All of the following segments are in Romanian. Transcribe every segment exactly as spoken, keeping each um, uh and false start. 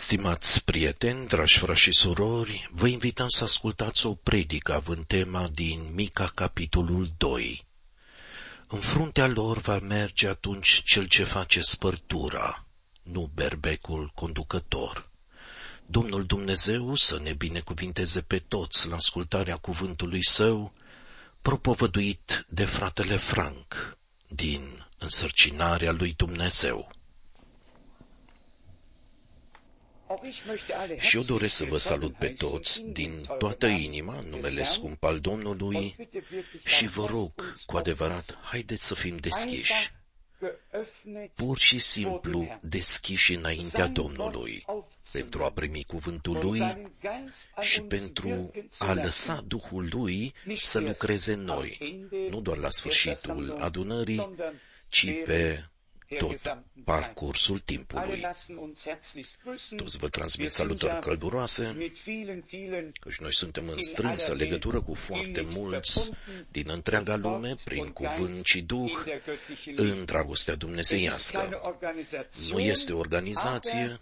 Stimați prieteni, dragi frați și surori, vă invităm să ascultați o predică având tema din Mica, capitolul doi. În fruntea lor va merge atunci cel ce face spărtura, nu berbecul conducător. Domnul Dumnezeu să ne binecuvinteze pe toți la ascultarea cuvântului său, propovăduit de fratele Frank, din Însărcinarea lui Dumnezeu. Și eu doresc să vă salut pe toți din toată inima, în numele scump al Domnului, și vă rog, cu adevărat, haideți să fim deschiși, pur și simplu deschiși înaintea Domnului, pentru a primi cuvântul Lui și pentru a lăsa Duhul Lui să lucreze în noi, nu doar la sfârșitul adunării, ci pe tot parcursul timpului. Toți vă transmit salutări călduroase, căci noi suntem în strânsă legătură cu foarte mulți din întreaga lume, prin cuvânt și Duh, în dragostea dumnezeiască. Nu este o organizație,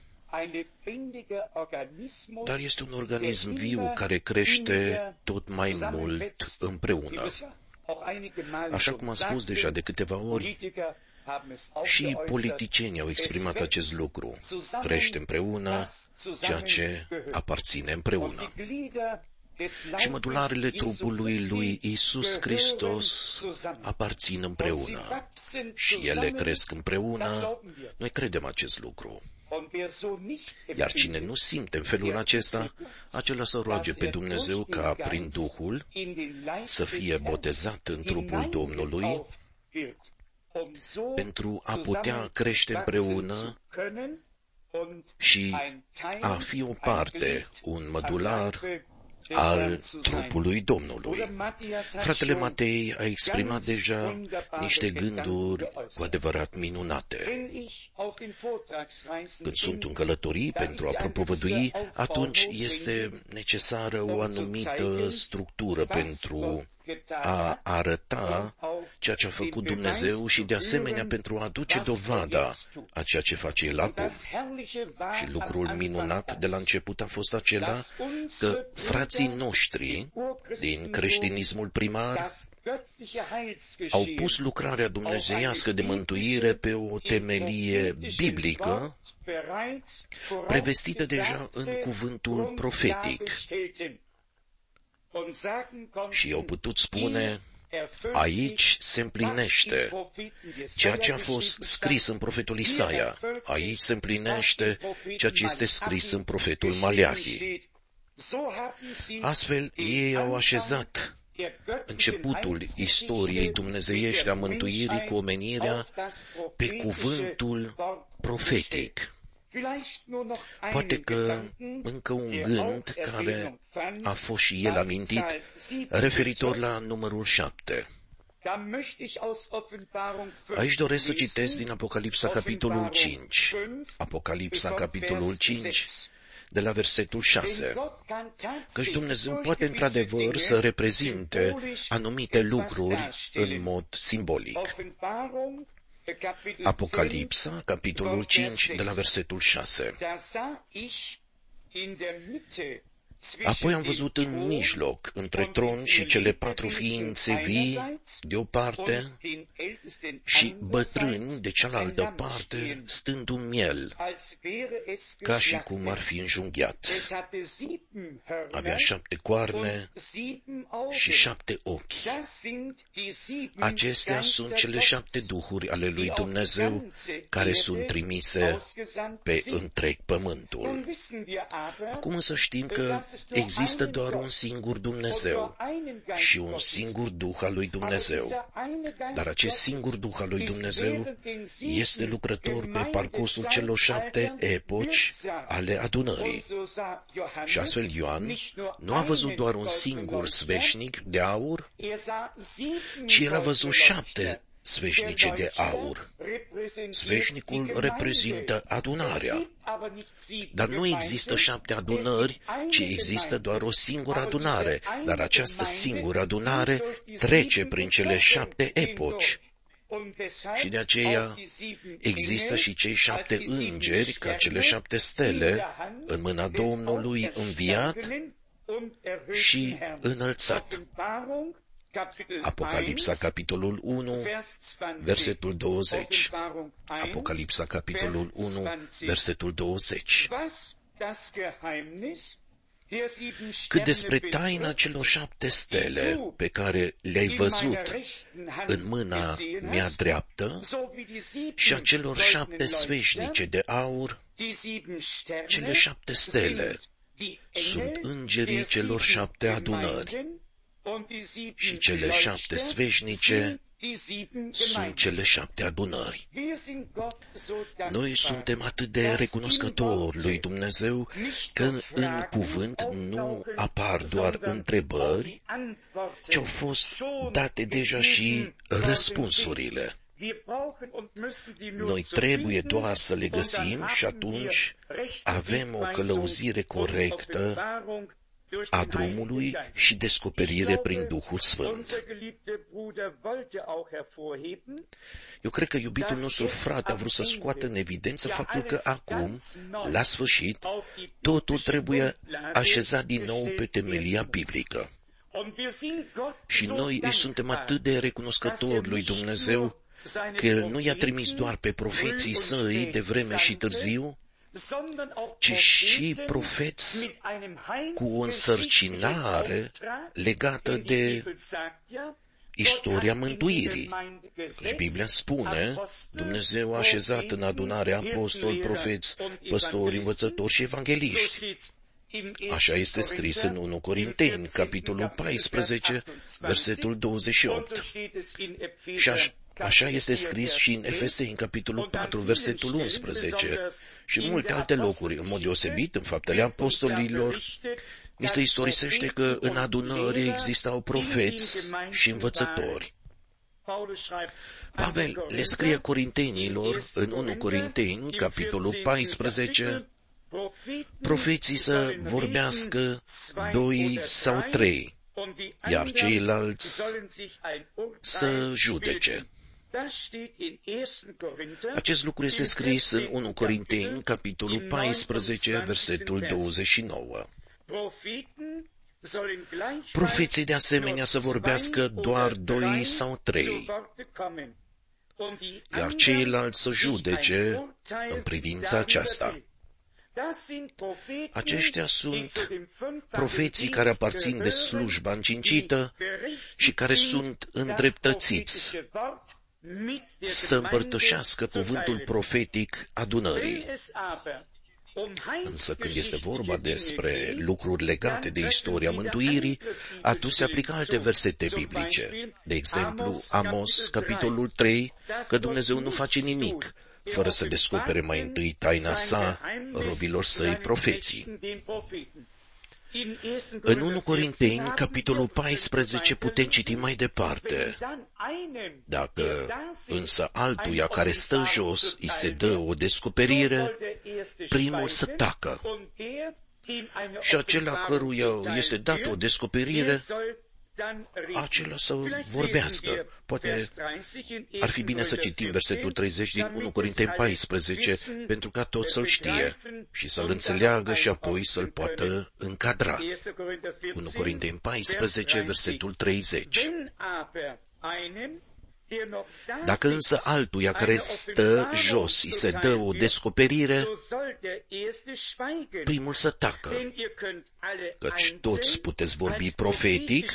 dar este un organism viu care crește tot mai mult împreună. Așa cum am spus deja de câteva ori, și politicienii au exprimat acest lucru. Crește împreună ceea ce aparține împreună. Și mădularele trupului lui Iisus Hristos aparțin împreună. Și ele cresc împreună. Noi credem acest lucru. Iar cine nu simte în felul acesta, acela să roage pe Dumnezeu ca prin Duhul să fie botezat în trupul Domnului, pentru a putea crește împreună și a fi o parte, un mădular al trupului Domnului. Fratele Matei a exprimat deja niște gânduri cu adevărat minunate. Când sunt în călătorii pentru a propovădui, atunci este necesară o anumită structură pentru a arăta ceea ce a făcut Dumnezeu și de asemenea pentru a aduce dovada a ceea ce face El acum. Și lucrul minunat de la început a fost acela că frații noștri din creștinismul primar au pus lucrarea dumnezeiască de mântuire pe o temelie biblică prevestită deja în cuvântul profetic. Și au putut spune, aici se împlinește ceea ce a fost scris în profetul Isaia, aici se împlinește ceea ce este scris în profetul Maleahi. Astfel, ei au așezat începutul istoriei dumnezeiești a mântuirii cu omenirea pe cuvântul profetic. Poate că încă un gând care a fost și el amintit, referitor la numărul șapte. Aici doresc să citesc din Apocalipsa, capitolul cinci. Apocalipsa, capitolul cinci, de la versetul șase. Căci Dumnezeu poate într-adevăr să reprezinte anumite lucruri în mod simbolic. Apocalipsa, capitolul cinci, de la versetul șase. Apoi am văzut în mijloc, între tron și cele patru ființe vii, de o parte, și bătrâni de cealaltă parte, stând un miel, ca și cum ar fi înjunghiat. Avea șapte coarne și șapte ochi. Acestea sunt cele șapte duhuri ale lui Dumnezeu, care sunt trimise pe întreg pământul. Acum însă știm că există doar un singur Dumnezeu și un singur Duh al lui Dumnezeu. Dar acest singur Duh al lui Dumnezeu este lucrător pe parcursul celor șapte epoci ale adunării. Și astfel Ioan nu a văzut doar un singur sveșnic de aur, ci el a văzut șapte sveșnice de aur. Sveșnicul reprezintă adunarea. Dar nu există șapte adunări, ci există doar o singură adunare, dar această singură adunare trece prin cele șapte epoci. Și de aceea există și cei șapte îngeri, ca cele șapte stele, în mâna Domnului înviat și înălțat. Apocalipsa, capitolul unu, versetul douăzeci. Apocalipsa, capitolul unu, versetul douăzeci. Cât despre taina celor șapte stele pe care le-ai văzut în mâna mea dreaptă și a celor șapte sfeșnice de aur, cele șapte stele sunt îngerii celor șapte adunări și cele șapte sfeșnice sunt cele șapte adunări. Noi suntem atât de recunoscători lui Dumnezeu că în cuvânt nu apar doar întrebări, ci au fost date deja și răspunsurile. Noi trebuie doar să le găsim și atunci avem o călăuzire corectă a drumului și descoperire prin Duhul Sfânt. Eu cred că iubitul nostru frate a vrut să scoată în evidență faptul că acum, la sfârșit, totul trebuie așezat din nou pe temelia biblică. Și noi îi suntem atât de recunoscători lui Dumnezeu că El nu i-a trimis doar pe profeții săi de vreme și târziu, ci și profeți cu o însărcinare legată de istoria mântuirii. Căci Biblia spune, Dumnezeu a așezat în adunare apostoli, profeți, păstori, învățători și evangeliști. Așa este scris în unu Corinteni, capitolul paisprezece, versetul douăzeci și opt. Și aș Așa este scris și în Efeseni, în capitolul patru, versetul unsprezece, și în multe alte locuri, în mod deosebit, în Faptele Apostolilor, ni se istorisește că în adunări existau profeți și învățători. Pavel le scrie corintenilor, în unu Corinteni, capitolul paisprezece, profeții să vorbească doi sau trei, iar ceilalți să judece. Acest lucru este scris în unu Corinteni, capitolul paisprezece, versetul douăzeci și nouă. Profeții de asemenea să vorbească doar doi sau trei, iar ceilalți să judece în privința aceasta. Aceștia sunt profeții care aparțin de slujba încincită și care sunt îndreptățiți să împărtășească cuvântul profetic adunării. Însă când este vorba despre lucruri legate de istoria mântuirii, atunci se aplică alte versete biblice. De exemplu, Amos, capitolul trei, că Dumnezeu nu face nimic fără să descopere mai întâi taina sa robilor săi profeții. În unu Corinteni, capitolul paisprezece, putem citi mai departe. Dacă însă altuia care stă jos îi se dă o descoperire, primul să tacă. Și acela căruia este dată o descoperire, acela să vorbească. Poate ar fi bine să citim versetul treizeci din unu Corinteni paisprezece, pentru ca tot să-l știe și să-l înțeleagă și apoi să-l poată încadra. unu Corinteni paisprezece, versetul treizeci. Dacă însă altuia care stă jos îi se dă o descoperire, primul să tacă, căci toți puteți vorbi profetic,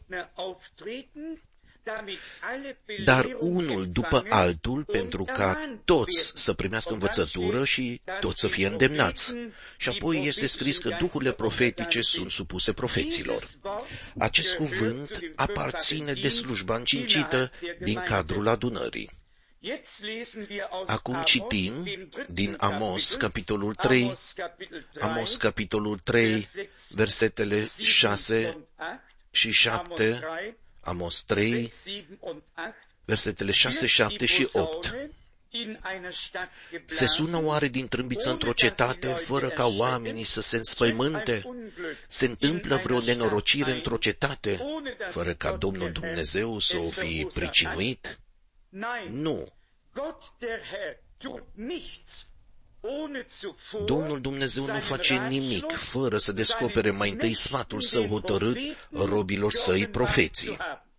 dar unul după altul, pentru ca toți să primească învățătură și toți să fie îndemnați. Și apoi este scris că duhurile profetice sunt supuse profeților. Acest cuvânt aparține de slujba încincită din cadrul adunării. Acum citim din Amos, capitolul trei, Amos, capitolul trei, versetele șase și șapte, Amos trei, versetele șase, șapte și opt. Se sună oare din trâmbiță într-o cetate, fără ca oamenii să se înspăimânte? Se întâmplă vreo nenorocire într-o cetate, fără ca Domnul Dumnezeu să o fi pricinuit? Nu. Domnul Dumnezeu nu face nimic fără să descopere mai întâi sfatul său hotărât robilor săi profeții.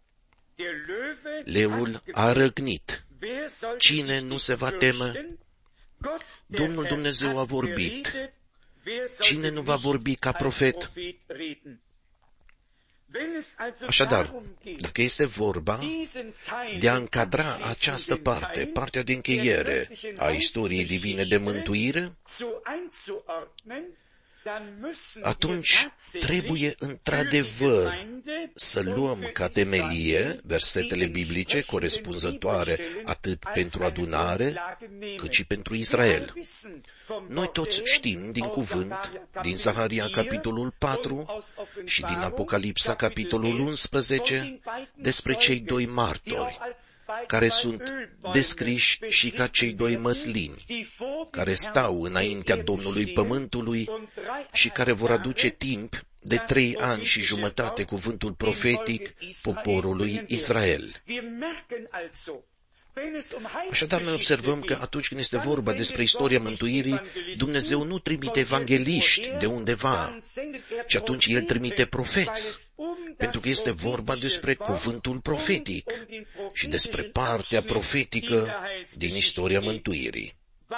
Leul a răgnit. Cine nu se va teme? Domnul Dumnezeu a vorbit. Cine nu va vorbi ca profet? Așadar, dacă este vorba de a încadra această parte, partea de încheiere a istoriei divine de mântuire, atunci trebuie într-adevăr să luăm ca temelie versetele biblice corespunzătoare atât pentru adunare cât și pentru Israel. Noi toți știm din cuvânt, din Zaharia capitolul patru și din Apocalipsa capitolul unsprezece, despre cei doi martori, care sunt descriși și ca cei doi măslini, care stau înaintea Domnului Pământului și care vor aduce timp de trei ani și jumătate cuvântul profetic poporului Israel. Așadar, noi observăm că atunci când este vorba despre istoria mântuirii, Dumnezeu nu trimite evangeliști de undeva, ci atunci El trimite profeți, pentru că este vorba despre cuvântul profetic și despre partea profetică din istoria mântuirii.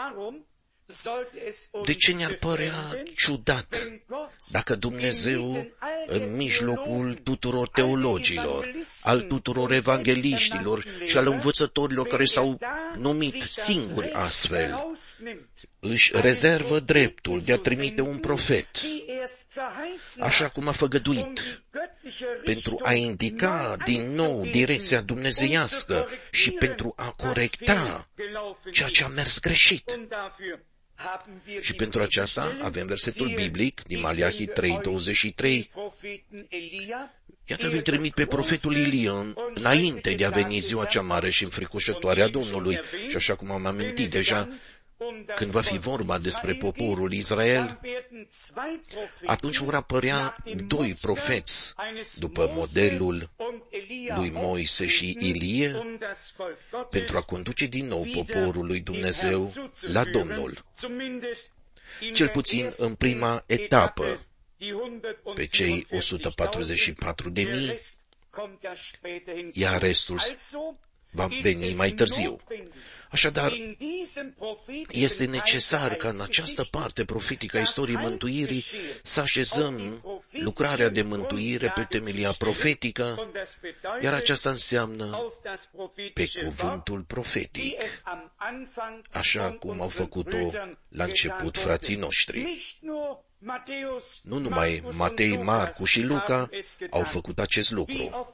De ce ne-ar părea ciudat dacă Dumnezeu, în mijlocul tuturor teologilor, al tuturor evangeliștilor și al învățătorilor care s-au numit singuri astfel, își rezervă dreptul de a trimite un profet, așa cum a făgăduit, pentru a indica din nou direcția dumnezeiască și pentru a corecta ceea ce a mers greșit. Și pentru aceasta avem versetul biblic din Maleahi trei douăzeci și trei. Iată, vi-l trimit pe profetul Ilie înainte de a veni ziua cea mare și înfricoșătoare a Domnului. Și așa cum am amintit deja, când va fi vorba despre poporul Israel, atunci vor apărea doi profeți după modelul lui Moise și Ilie pentru a conduce din nou poporul lui Dumnezeu la Domnul. Cel puțin în prima etapă, pe cei o sută patruzeci și patru de mii, iar restul va veni mai târziu. Așadar, este necesar ca în această parte profetică a istoriei mântuirii să așezăm lucrarea de mântuire pe temelia profetică, iar aceasta înseamnă pe cuvântul profetic, așa cum au făcut-o la început frații noștri. Nu numai Matei, Marcu și Luca au făcut acest lucru.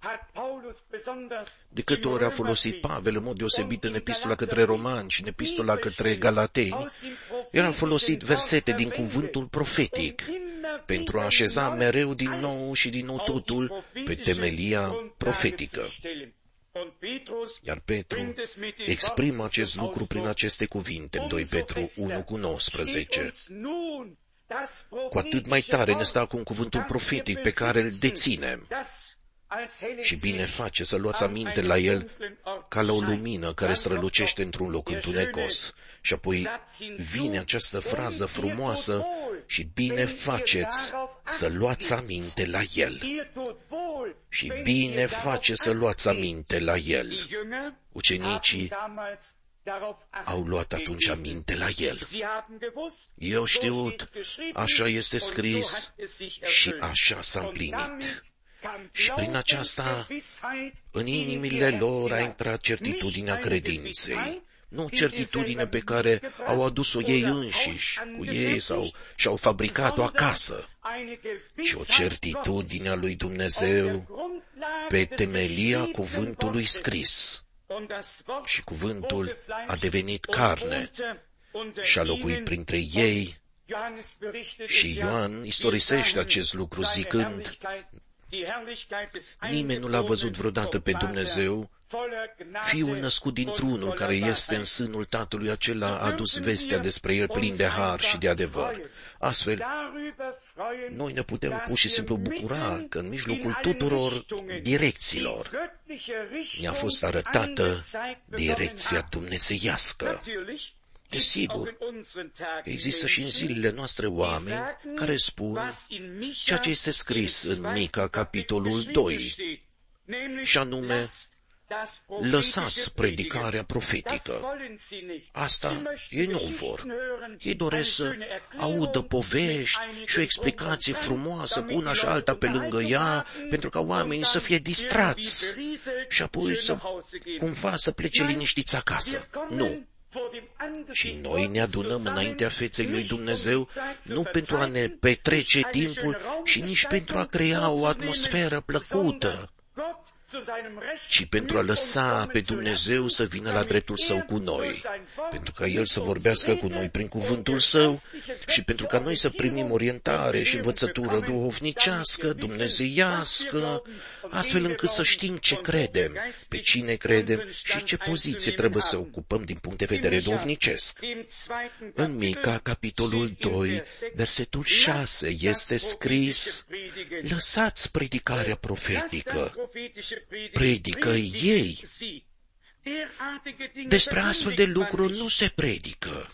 De câte ori a folosit Pavel în mod deosebit în epistola către romani și în epistola către galateni, el a folosit versete din cuvântul profetic pentru a așeza mereu din nou și din nou totul pe temelia profetică. Iar Petru exprimă acest lucru prin aceste cuvinte în doi Petru unu cu nouăsprezece. Cu atât mai tare ne stă acum cuvântul profetic pe care îl deținem. Și bine face să luați aminte la el ca la o lumină care strălucește într-un loc întunecos. Și apoi vine această frază frumoasă, și bine faceți să luați aminte la el. Și bine face să luați aminte la el. Ucenicii au luat atunci aminte la el. Eu știut, așa este scris și așa s-a împlinit. Și prin aceasta, în inimile lor a intrat certitudinea credinței. Nu certitudine pe care au adus-o ei înșiși, cu ei sau și-au fabricat-o acasă, ci o certitudine a lui Dumnezeu pe temelia cuvântului scris. Și cuvântul a devenit carne și a locuit printre ei. Și Ioan istorisește acest lucru zicând: nimeni nu l-a văzut vreodată pe Dumnezeu, Fiul născut dintr-unul care este în sânul Tatălui, acela a adus vestea despre El plin de har și de adevăr. Astfel, noi ne putem pur și simplu bucura că în mijlocul tuturor direcțiilor ne-a fost arătată direcția dumnezeiască. Desigur, există și în zilele noastre oameni care spun ceea ce este scris în Mica, capitolul doi, și anume, lăsați predicarea profetică. Asta ei nu vor. Ei doresc să audă povești și o explicație frumoasă cu una și alta pe lângă ea, pentru ca oamenii să fie distrați și apoi să cumva să plece liniștiți acasă. Nu. Și noi ne adunăm înaintea feței lui Dumnezeu nu pentru a ne petrece timpul și nici pentru a crea o atmosferă plăcută, ci pentru a lăsa pe Dumnezeu să vină la dreptul Său cu noi, pentru ca El să vorbească cu noi prin cuvântul Său și pentru ca noi să primim orientare și învățătură duhovnicească, dumnezeiască, astfel încât să știm ce credem, pe cine credem și ce poziție trebuie să ocupăm din punct de vedere duhovnicesc. În Mica, capitolul doi, versetul șase, este scris: lăsați predicarea profetică, predică ei. Despre astfel de lucruri nu se predică.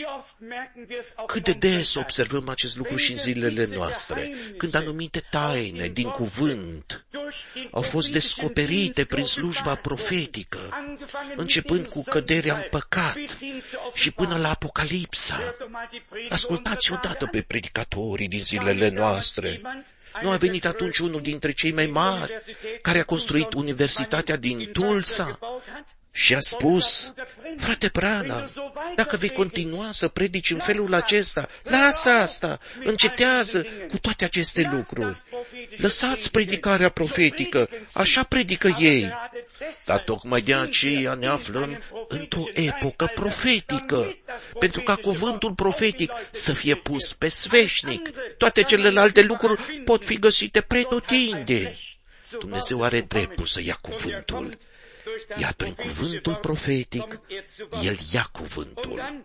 Cât de des observăm acest lucru și în zilele noastre, când anumite taine din cuvânt au fost descoperite prin slujba profetică, începând cu căderea în păcat și până la Apocalipsa. Ascultați odată pe predicatorii din zilele noastre. Nu a venit atunci unul dintre cei mai mari, care a construit Universitatea din Tulsa și a spus: frate Branham, dacă vei continua să predici în felul acesta, lasă asta, încetează cu toate aceste lucruri. Lăsați predicarea profetică, așa predică ei. Dar tocmai de aceea ne aflăm într-o epocă profetică, pentru ca cuvântul profetic să fie pus pe sfeșnic. Toate celelalte lucruri pot fi găsite pretutindeni. Dumnezeu are dreptul să ia cuvântul, iar prin cuvântul profetic, El ia cuvântul.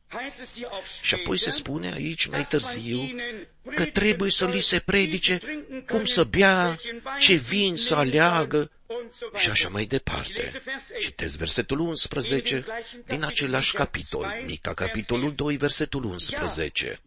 Și apoi se spune aici mai târziu că trebuie să li se predice cum să bea, ce vin să aleagă și așa mai departe. Citesc versetul unsprezece din același capitol, Mica, capitolul doi, versetul unsprezece.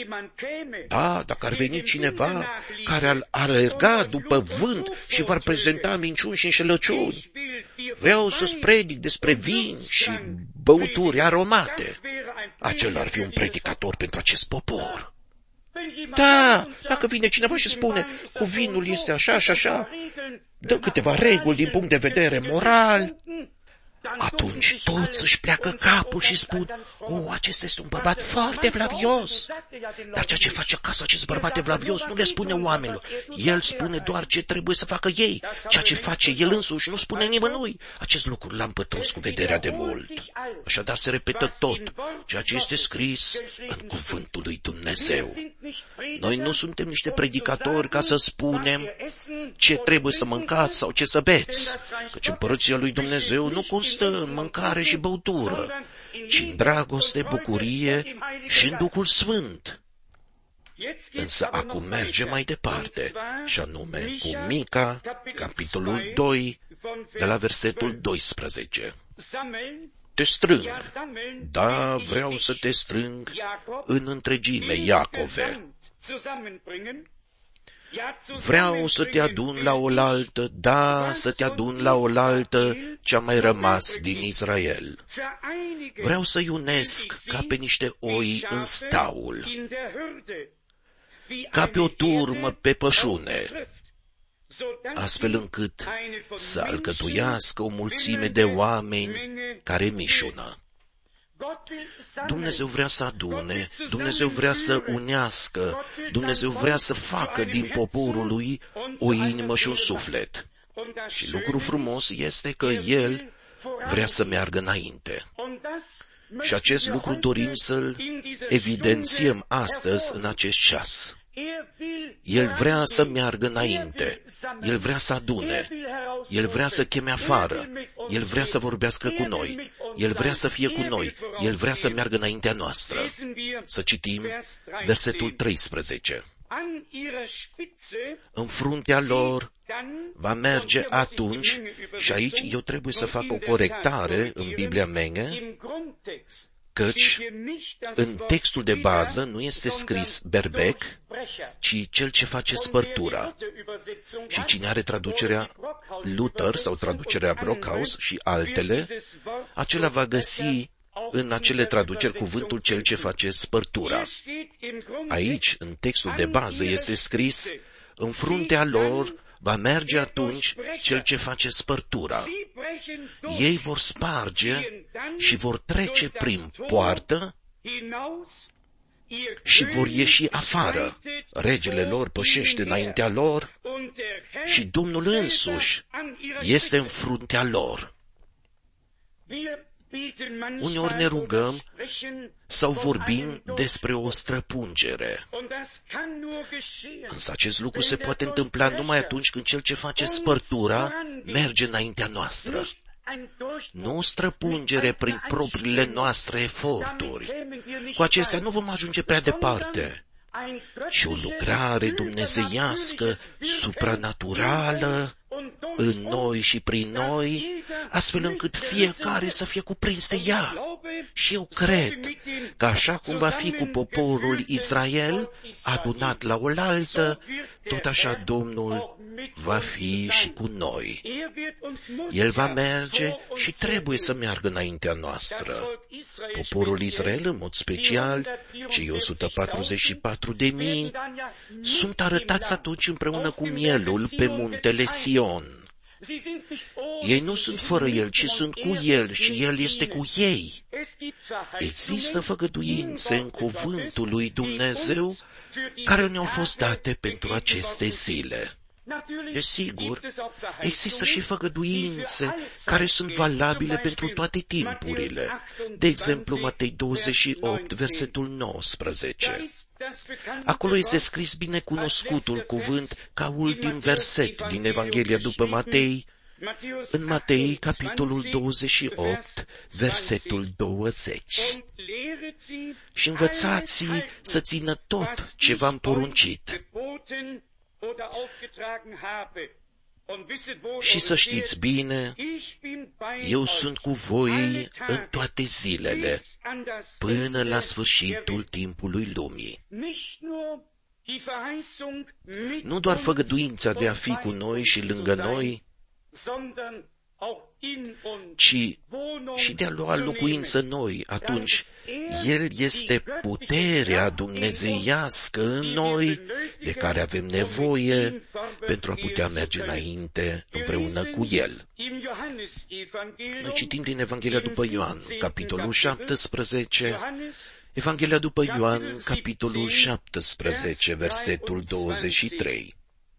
Da, dacă ar veni cineva care ar alerga după vânt și v-ar prezenta minciuni și înșelăciuni, vreau să-ți predic despre vin și băuturi aromate. Acela ar fi un predicator pentru acest popor. Da, dacă vine cineva și spune cu vinul este așa și așa, dă câteva reguli din punct de vedere moral, atunci toți își pleacă capul și spun: o, acesta este un bărbat foarte vlavios. Dar ceea ce face acasă acest bărbat vlavios nu le spune oamenilor. El spune doar ce trebuie să facă ei. Ceea ce face el însuși nu spune nimănui. Acest lucru l-am pătruns cu vederea de mult. Așadar se repetă tot ceea ce este scris în cuvântul lui Dumnezeu. Noi nu suntem niște predicatori ca să spunem ce trebuie să mâncați sau ce să beți, căci împărăția lui Dumnezeu nu constă în mâncare și băutură, ci în dragoste, bucurie și în Duhul Sfânt. Însă acum merge mai departe, și anume cu Mica, capitolul doi, de la versetul doisprezece. Te strâng, da, vreau să te strâng în întregime, Iacove. Vreau să te adun la oaltă, da, să te adun la oaltă ce-a mai rămas din Israel. Vreau să-i unesc ca pe niște oi în staul, ca pe o turmă pe pășune, astfel încât să alcătuiască o mulțime de oameni care mișună. Dumnezeu vrea să adune, Dumnezeu vrea să unească, Dumnezeu vrea să facă din poporul lui o inimă și un suflet. Și lucru frumos este că El vrea să meargă înainte. Și acest lucru dorim să-l evidențiem astăzi în acest ceas. El vrea să meargă înainte, El vrea să adune, El vrea să cheme afară, El vrea să vorbească cu noi, El vrea să fie cu noi, El vrea să meargă înaintea noastră. Să citim versetul treisprezece. În fruntea lor va merge atunci, și aici eu trebuie să fac o corectare în Biblia mea, căci în textul de bază nu este scris berbec, ci cel ce face spărtura. Și cine are traducerea Luther sau traducerea Brockhaus și altele, acela va găsi în acele traduceri cuvântul cel ce face spărtura. Aici, în textul de bază, este scris, în fruntea lor va merge atunci cel ce face spărtura. Ei vor sparge și vor trece prin poartă și vor ieși afară. Regele lor pășește înaintea lor și Domnul însuși este în fruntea lor. Uneori ne rugăm sau vorbim despre o străpungere. Însă acest lucru se poate întâmpla numai atunci când cel ce face spărtura merge înaintea noastră. Nu o străpungere prin propriile noastre eforturi. Cu acestea nu vom ajunge prea departe, ci o lucrare dumnezeiască, supranaturală, în noi și prin noi, astfel încât fiecare să fie cuprins de ea. Și eu cred că așa cum va fi cu poporul Israel, adunat la oaltă, tot așa Domnul va fi și cu noi. El va merge și trebuie să meargă înaintea noastră. Poporul Israel, în mod special, cei o sută patruzeci și patru de mii, sunt arătați atunci împreună cu mielul pe muntele Sion. Ei nu sunt fără El, ci sunt cu El și El este cu ei. Există făgăduințe în cuvântul lui Dumnezeu care ne-au fost date pentru aceste zile. Desigur, există și făgăduințe care sunt valabile pentru toate timpurile. De exemplu, Matei douăzeci și opt, versetul nouăsprezece. Acolo este scris binecunoscutul cuvânt ca ultim verset din Evanghelia după Matei, în Matei, capitolul douăzeci și opt, versetul douăzeci. Și învățați-i să țină tot ce v-am poruncit. Și să știți bine, eu sunt cu voi în toate zilele, până la sfârșitul timpului lumii. Nu doar făgăduința de a fi cu noi și lângă noi, ci și de a lua locuință noi, atunci El este puterea dumnezeiască în noi, de care avem nevoie pentru a putea merge înainte împreună cu El. Noi citim din Evanghelia după Ioan, capitolul șaptesprezece, Evanghelia după Ioan, capitolul șaptesprezece, versetul douăzeci și trei.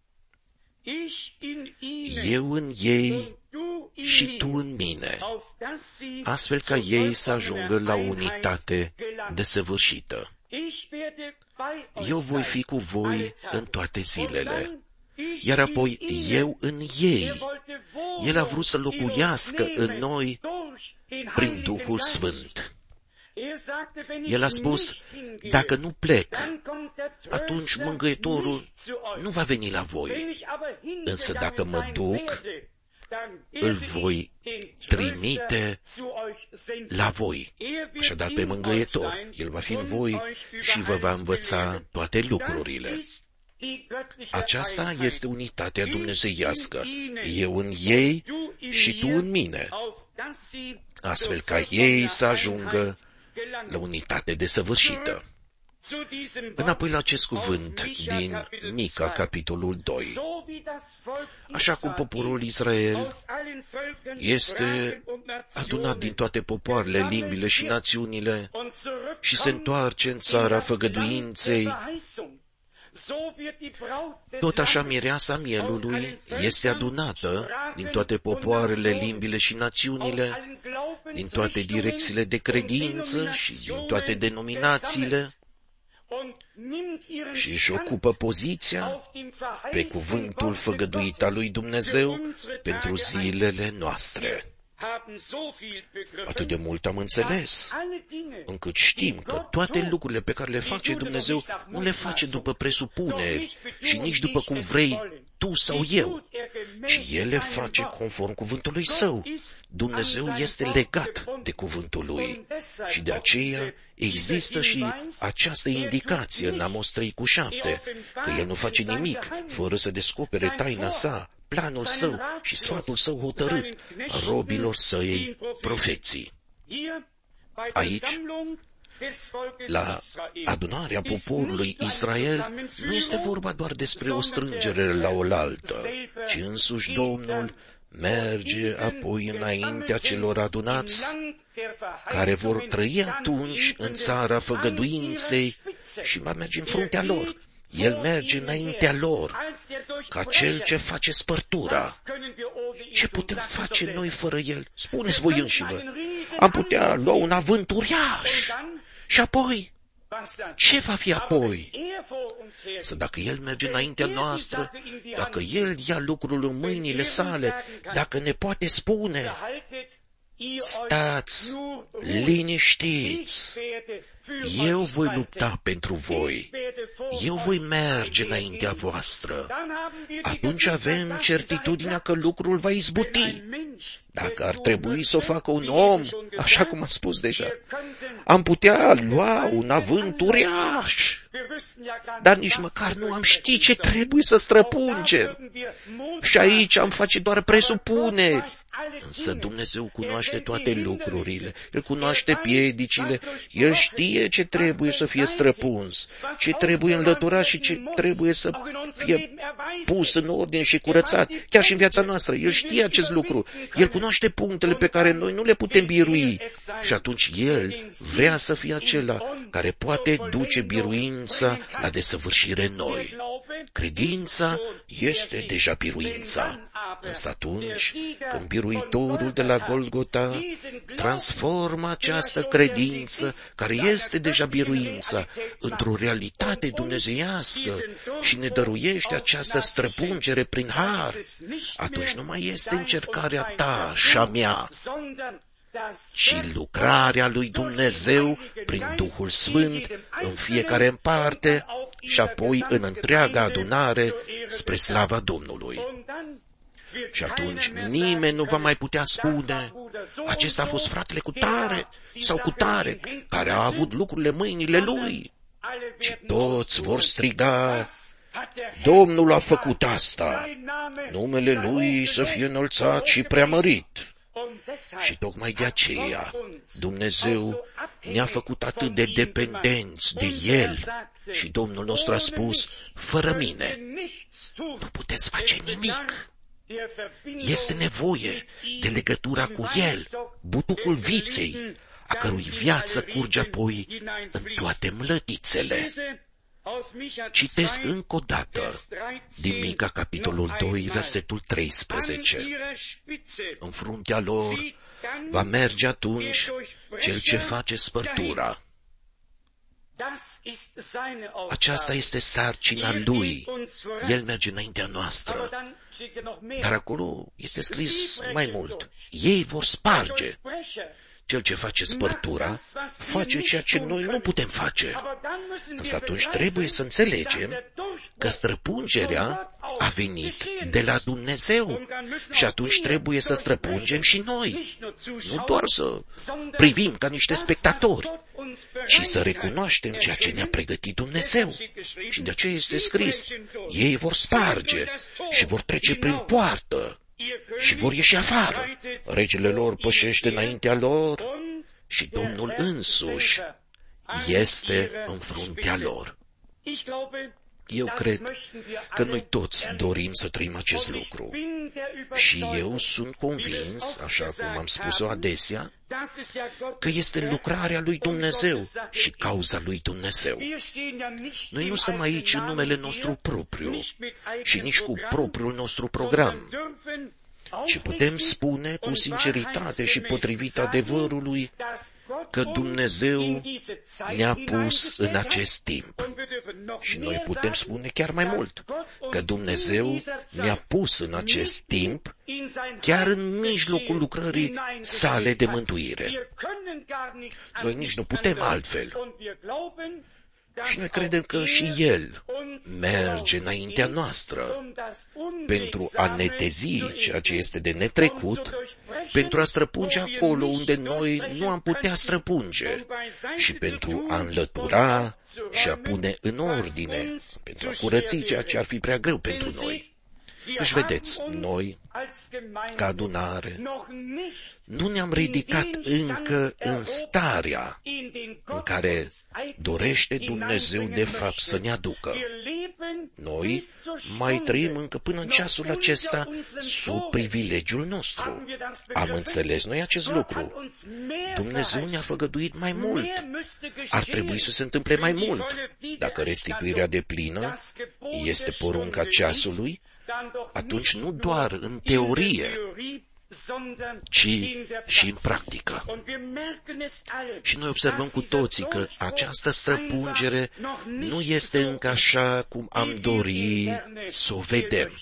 Eu în ei și tu în mine, astfel ca ei să ajungă la unitate desăvârșită. Eu voi fi cu voi în toate zilele, iar apoi eu în ei. El a vrut să locuiască în noi prin Duhul Sfânt. El a spus, dacă nu plec, atunci Mângâietorul nu va veni la voi. Însă dacă mă duc, îl voi trimite la voi. Așadar, pe Mângâietor, El va fi în voi și vă va învăța toate lucrurile. Aceasta este unitatea dumnezeiască. Eu în ei și tu în mine, astfel ca ei să ajungă la unitate desăvârșită. Înapoi la acest cuvânt din Mica, capitolul doi. Așa cum poporul Israel este adunat din toate popoarele, limbile și națiunile și se întoarce în țara făgăduinței, tot așa mireasa mielului este adunată din toate popoarele, limbile și națiunile, din toate direcțiile de credință și din toate denominațiile, și își ocupă poziția pe cuvântul făgăduit al lui Dumnezeu pentru zilele noastre. Atât de mult am înțeles, încât știm că toate lucrurile pe care le face Dumnezeu nu le face după presupuneri și nici după cum vrei tu sau eu, ci El le face conform cuvântului Său. Dumnezeu este legat de cuvântul Lui și de aceea există și această indicație în Amos trei cu șapte, că El nu face nimic fără să descopere taina Sa, planul Său și sfatul Său hotărât robilor Săi profeții. Aici, la adunarea poporului Israel, nu este vorba doar despre o strângere la oaltă, ci însuși Domnul merge apoi înaintea celor adunați, care vor trăi atunci în țara făgăduinței și va merge în fruntea lor. El merge înaintea lor, ca cel ce face spărtura. Ce putem face noi fără El? Spuneți voi înșivă. Am putea lua un avânt uriaș. Și apoi? Ce va fi apoi? Să dacă El merge înaintea noastră, dacă El ia lucrul în mâinile Sale, dacă ne poate spune, stați, liniștiți, eu voi lupta pentru voi, eu voi merge înaintea voastră, atunci avem certitudinea că lucrul va izbuti. Dacă ar trebui să o facă un om, așa cum am spus deja, am putea lua un avânt uriaș, dar nici măcar nu am ști ce trebuie să străpungem. Și aici am face doar presupuneri. Însă Dumnezeu cunoaște toate lucrurile, El cunoaște piedicile, El știe ce trebuie să fie străpuns, ce trebuie înlăturat și ce trebuie să fie pus în ordine și curățat. Chiar și în viața noastră, El știe acest lucru. El cunoaște punctele pe care noi nu le putem birui. Și atunci El vrea să fie acela care poate duce biruința la desăvârșire în noi. Credința este deja biruința. Însă atunci când biruitorul de la Golgota transformă această credință, care este deja biruința, într-o realitate dumnezeiască și ne dăruiește această străpungere prin har, atunci nu mai este încercarea ta și a mea, ci lucrarea lui Dumnezeu prin Duhul Sfânt în fiecare în parte și apoi în întreaga adunare spre slava Domnului. Și atunci nimeni nu va mai putea spune, acesta a fost fratele cu tare sau cu tare, care a avut lucrurile în mâinile lui, ci toți vor striga, Domnul a făcut asta, numele Lui să fie înălțat și preamărit. Și tocmai de aceea Dumnezeu ne-a făcut atât de dependenți de El și Domnul nostru a spus, fără mine nu puteți face nimic. Este nevoie de legătura cu El, butucul viței, a cărui viață curge apoi în toate mlădițele. Citesc încă o dată din Mica, capitolul doi, versetul treisprezece. În fruntea lor va merge atunci cel ce face spărtura. Aceasta este sarcina Lui. El merge înaintea noastră. Dar acolo este scris mai mult. Ei vor sparge. Cel ce face spărtura face ceea ce noi nu putem face. Însă atunci trebuie să înțelegem că străpungerea a venit de la Dumnezeu și atunci trebuie să străpungem și noi. Nu doar să privim ca niște spectatori, ci să recunoaștem ceea ce ne-a pregătit Dumnezeu. Și de aceea este scris, ei vor sparge și vor trece prin poartă și vor ieși afară. Regele lor pășește înaintea lor și Domnul însuși este în fruntea lor. Eu cred că noi toți dorim să trăim acest lucru. Și eu sunt convins, așa cum am spus-o adesea, că este lucrarea lui Dumnezeu și cauza lui Dumnezeu. Noi nu stăm aici în numele nostru propriu și nici cu propriul nostru program, ci putem spune cu sinceritate și potrivit adevărului că Dumnezeu ne-a pus în acest timp. Și noi putem spune chiar mai mult, că Dumnezeu ne-a pus în acest timp chiar în mijlocul lucrării Sale de mântuire. Noi nici nu putem altfel. Și noi credem că și El merge înaintea noastră pentru a netezi ceea ce este de netrecut, pentru a străpunge acolo unde noi nu am putea străpunge și pentru a înlătura și a pune în ordine, pentru a curăți ceea ce ar fi prea greu pentru noi. Deci, vedeți, noi, ca adunare, nu ne-am ridicat încă în starea în care dorește Dumnezeu de fapt să ne aducă. Noi mai trăim încă până în ceasul acesta sub privilegiul nostru. Am înțeles noi acest lucru. Dumnezeu ne-a făgăduit mai mult. Ar trebui să se întâmple mai mult. Dacă restituirea deplină este porunca ceasului, atunci nu doar în teorie, ci și în practică. Și noi observăm cu toții că această străpungere nu este încă așa cum am dori să o vedem.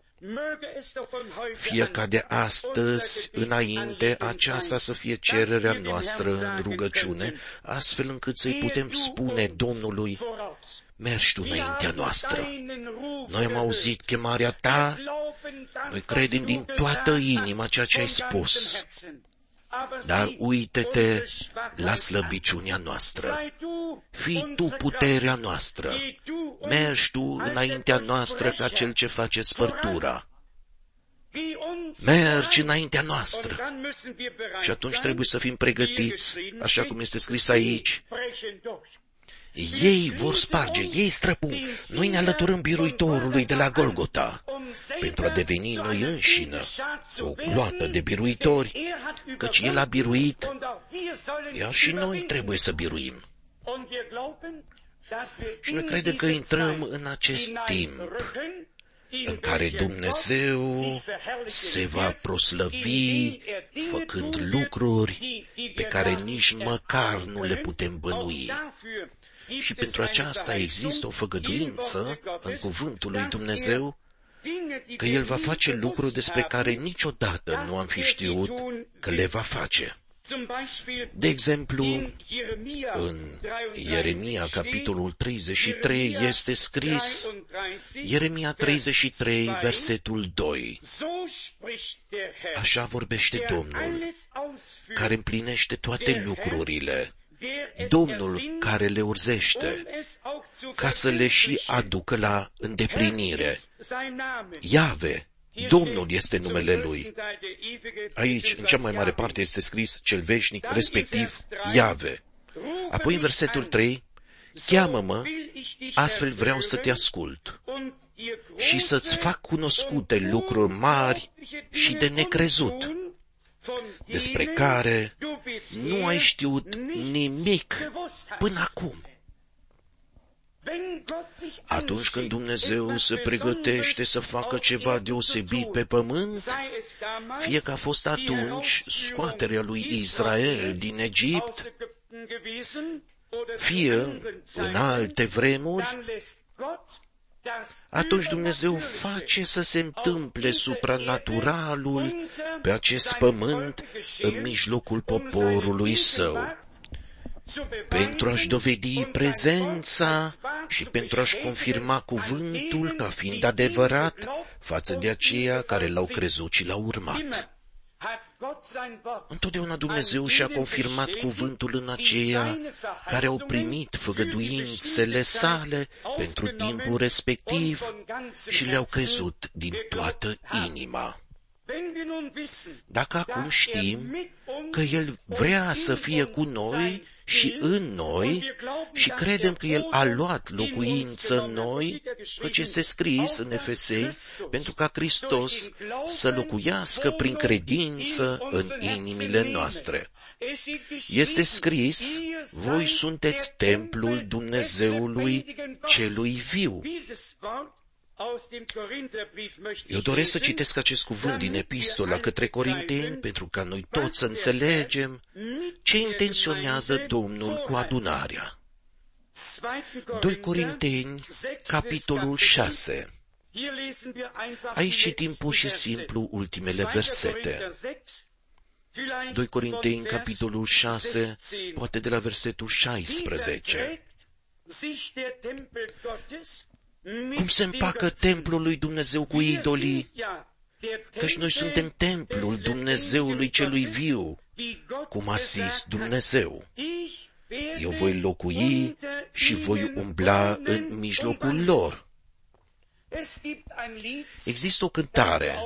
Fie ca de astăzi înainte aceasta să fie cererea noastră în rugăciune, astfel încât să-i putem spune Domnului: mergi tu înaintea noastră. Noi am auzit chemarea ta, noi credem din toată inima ceea ce ai spus, dar uite-te la slăbiciunea noastră. Fii tu puterea noastră, mergi tu înaintea noastră ca cel ce face spărtura. Mergi înaintea noastră. Și atunci trebuie să fim pregătiți, așa cum este scris aici. Ei vor sparge, ei străpung. Noi ne alăturăm biruitorului de la Golgota pentru a deveni noi înșină o gloată de biruitori, căci El a biruit, iar și noi trebuie să biruim. Și noi credem că intrăm în acest timp în care Dumnezeu se va proslăvi făcând lucruri pe care nici măcar nu le putem bănui. Și pentru aceasta există o făgăduință în cuvântul lui Dumnezeu că El va face lucruri despre care niciodată nu am fi știut că le va face. De exemplu, în Ieremia, capitolul treizeci și trei, este scris, Ieremia treizeci și trei, versetul doi, așa vorbește Domnul, care împlinește toate lucrurile, Domnul care le urzește, ca să le și aducă la îndeplinire. Iave, Domnul este numele Lui. Aici, în cea mai mare parte, este scris cel veșnic, respectiv Iave. Apoi, în versetul trei, cheamă-mă, astfel vreau să te ascult și să-ți fac cunoscute lucruri mari și de necrezut, despre care nu ai știut nimic până acum. Atunci când Dumnezeu se pregătește să facă ceva deosebit pe pământ, fie că a fost atunci scoaterea lui Israel din Egipt, fie în alte vremuri, atunci Dumnezeu face să se întâmple supranaturalul pe acest pământ în mijlocul poporului său, pentru a-și dovedi prezența și pentru a-și confirma cuvântul ca fiind adevărat față de aceia care l-au crezut și l-au urmat. Întotdeauna Dumnezeu și-a confirmat cuvântul în aceia care au primit făgăduințele sale pentru timpul respectiv și le-au crezut din toată inima. Dacă acum știm că El vrea să fie cu noi și în noi și credem că El a luat locuință în noi, căci este scris în Efeseni, pentru ca Hristos să locuiască prin credință în inimile noastre. Este scris, voi sunteți templul Dumnezeului celui viu. Eu doresc să citesc acest cuvânt din epistola către Corinteni pentru ca noi toți să înțelegem ce intenționează Domnul cu adunarea. doi Corinteni, capitolul șase. Aici citim pur și simplu ultimele versete. doi Corinteni, capitolul șase, poate de la versetul șaisprezece. Cum se împacă templul lui Dumnezeu cu idolii? Căci noi suntem templul Dumnezeului celui viu, cum a zis Dumnezeu. Eu voi locui și voi umbla în mijlocul lor. Există o cântare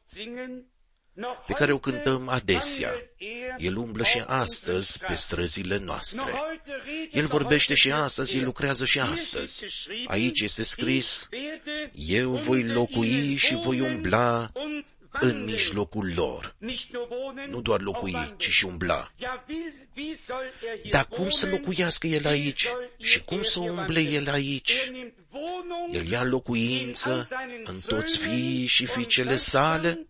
pe care o cântăm adesea. El umblă și astăzi pe străzile noastre. El vorbește și astăzi, El lucrează și astăzi. Aici este scris, eu voi locui și voi umbla în mijlocul lor. Nu doar locui, ci și umbla. Dar cum să locuiască El aici? Și cum să umble El aici? El ia locuință în toți fiii și fiicele sale,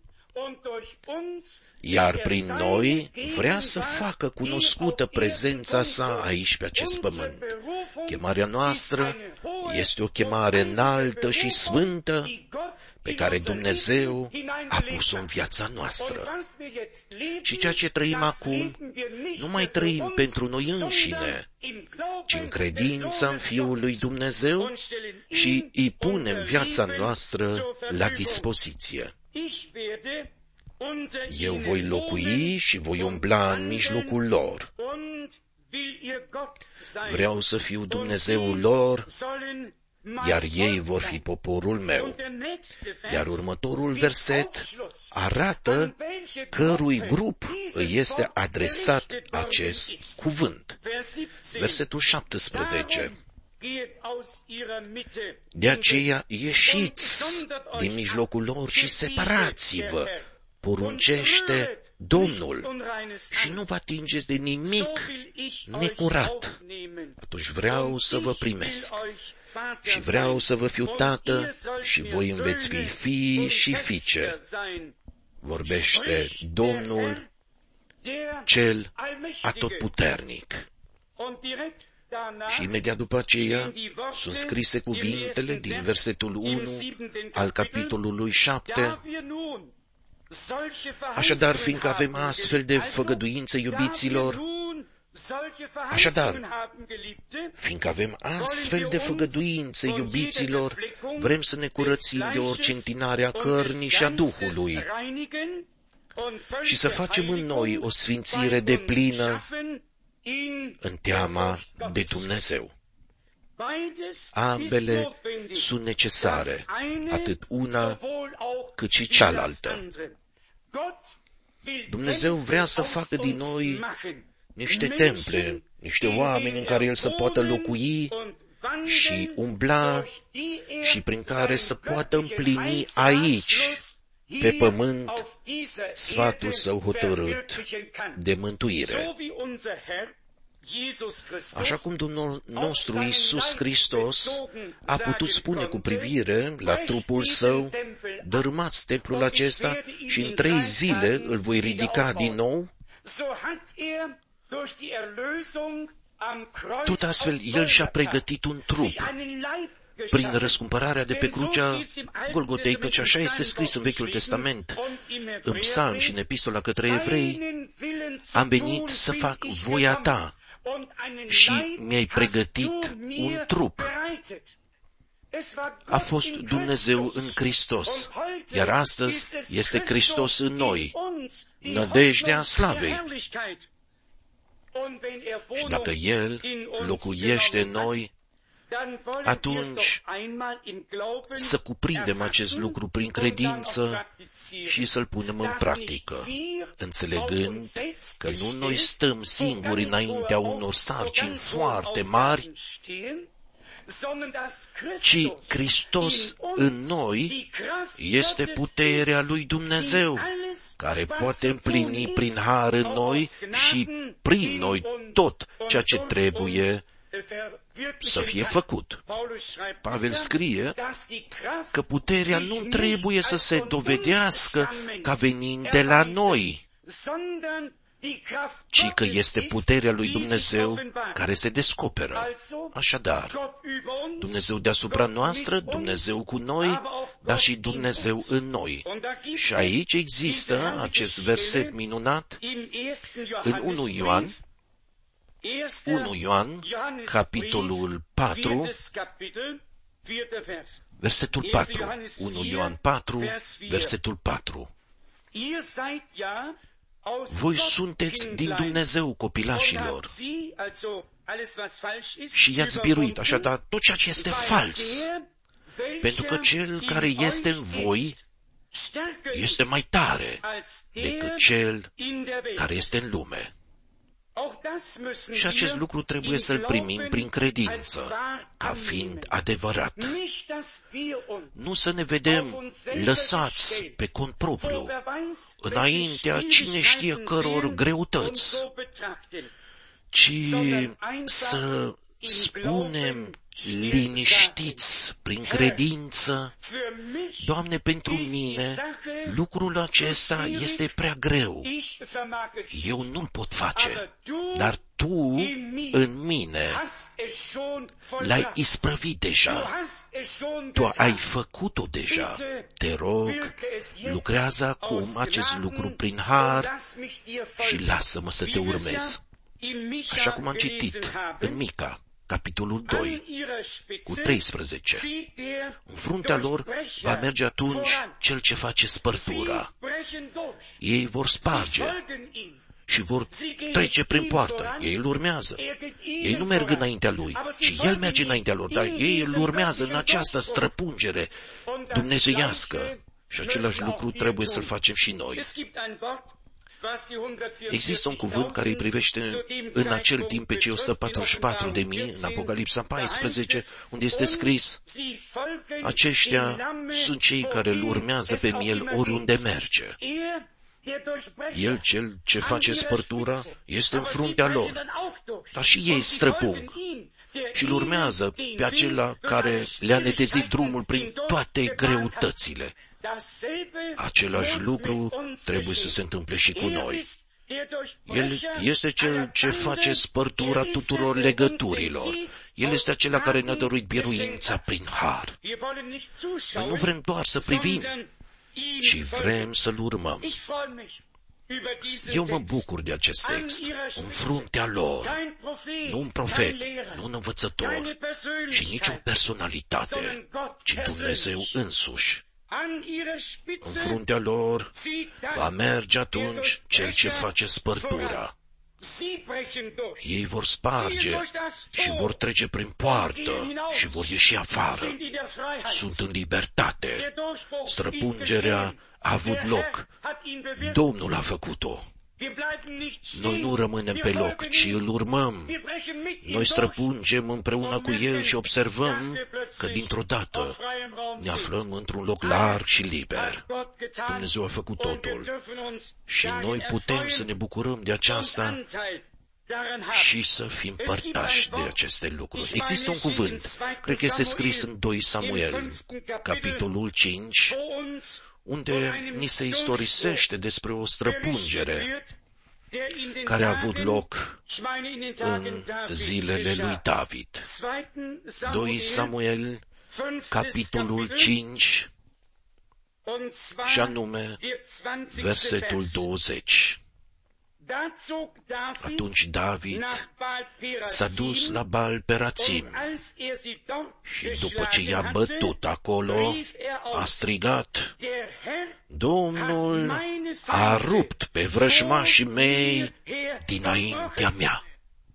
iar prin noi vrea să facă cunoscută prezența sa aici pe acest pământ. Chemarea noastră este o chemare înaltă și sfântă pe care Dumnezeu a pus-o în viața noastră. Și ceea ce trăim acum, nu mai trăim pentru noi înșine, ci în credința în Fiul lui Dumnezeu și îi punem viața noastră la dispoziție. Eu voi locui și voi umbla în mijlocul lor. Vreau să fiu Dumnezeul lor, iar ei vor fi poporul meu. Iar următorul verset arată cărui grup îi este adresat acest cuvânt. Versetul șaptesprezece. De aceea ieșiți din mijlocul lor și separați-vă, poruncește Domnul, și nu vă atingeți de nimic necurat. Atunci vreau să vă primesc și vreau să vă fiu tată și voi îmi veți fi fii și fiice. Vorbește Domnul, cel atotputernic. Și imediat după aceea sunt scrise cuvintele din versetul unu al capitolului șapte. Așadar, fiindcă avem astfel de făgăduințe, iubiților, Așadar, fiindcă avem astfel de făgăduințe, iubiților, vrem să ne curățim de orice întinare a cărnii și a Duhului și să facem în noi o sfințire deplină în teama de Dumnezeu. Ambele sunt necesare, atât una cât și cealaltă. Dumnezeu vrea să facă din noi niște temple, niște oameni în care El să poată locui și umbla și prin care să poată împlini aici, pe pământ, sfatul Său hotărât de mântuire. Așa cum Domnul nostru Iisus Hristos a putut spune cu privire la trupul Său, dărâmați templul acesta și în trei zile îl voi ridica din nou, tot astfel El și-a pregătit un trup prin răscumpărarea de pe crucea Golgotei, căci așa este scris în Vechiul Testament, în Psalm și în Epistola către Evrei, am venit să fac voia Ta și mi-ai pregătit un trup. A fost Dumnezeu în Hristos, iar astăzi este Hristos în noi, nădejdea slavei. Și dacă El locuiește în noi, atunci să cuprindem acest lucru prin credință și să-l punem în practică, înțelegând că nu noi stăm singuri înaintea unor sarcini foarte mari, ci Hristos în noi este puterea lui Dumnezeu, care poate împlini prin har în noi și prin noi tot ceea ce trebuie să fie făcut. Pavel scrie că puterea nu trebuie să se dovedească ca venind de la noi, ci că este puterea lui Dumnezeu care se descoperă. Așadar, Dumnezeu deasupra noastră, Dumnezeu cu noi, dar și Dumnezeu în noi. Și aici există acest verset minunat în unu Ioan, unu Ioan, capitolul patru, Versetul patru, unu Ioan patru, versetul patru. Voi sunteți din Dumnezeu, copilașilor, și i-ați biruit, așadar, tot ceea ce este fals, pentru că cel care este în voi este mai tare decât cel care este în lume. Și acest lucru trebuie să-l primim prin credință, ca fiind adevărat. Nu să ne vedem lăsați pe cont propriu, înaintea cine știe căror greutăți, ci să spunem liniștiți prin credință: Doamne, pentru mine lucrul acesta este prea greu. Eu nu-l pot face, dar Tu în mine l-ai isprăvit deja. Tu ai făcut-o deja. Te rog, lucrează acum acest lucru prin har și lasă-mă să Te urmez. Așa cum am citit în Mica, capitolul doi, cu treisprezece. În fruntea lor va merge atunci cel ce face spărtura. Ei vor sparge și vor trece prin poartă. Ei îl urmează. Ei nu merg înaintea lui, ci el merge înaintea lor, dar ei îl urmează în această străpungere dumnezeiască. Și același lucru trebuie să-l facem și noi. Există un cuvânt care îi privește în acel timp pe cei o sută patruzeci și patru de mii, în Apocalipsa paisprezece, unde este scris: aceștia sunt cei care îl urmează pe miel oriunde merge. El, cel ce face spărtura, este în fruntea lor, dar și ei străpung și îl urmează pe acela care le-a netezit drumul prin toate greutățile. Același lucru trebuie să se întâmple și cu noi. El este cel ce face spărtura tuturor legăturilor. El este acela care ne-a dăruit biruința prin har. Noi nu vrem doar să privim, ci vrem să-l urmăm. Eu mă bucur de acest text. În fruntea lor, nu un profet, nu un învățător și nici o personalitate, ci Dumnezeu însuși. În fruntea lor va merge atunci cel ce face spărtura. Ei vor sparge și vor trece prin poartă și vor ieși afară. Sunt în libertate. Străpungerea a avut loc. Domnul a făcut-o. Noi nu rămânem pe loc, ci îl urmăm. Noi străpungem împreună cu el și observăm că dintr-o dată ne aflăm într-un loc larg și liber. Dumnezeu a făcut totul și noi putem să ne bucurăm de aceasta și să fim părtași de aceste lucruri. Există un cuvânt, cred că este scris în doi Samuel, capitolul cinci, unde ni se istorisește despre o străpungere care a avut loc în zilele lui David. doi Samuel, capitolul cinci, și anume versetul douăzeci. Atunci David s-a dus la Baal Perațim și după ce i-a bătut acolo, a strigat: Domnul a rupt pe vrăjmașii mei dinaintea mea.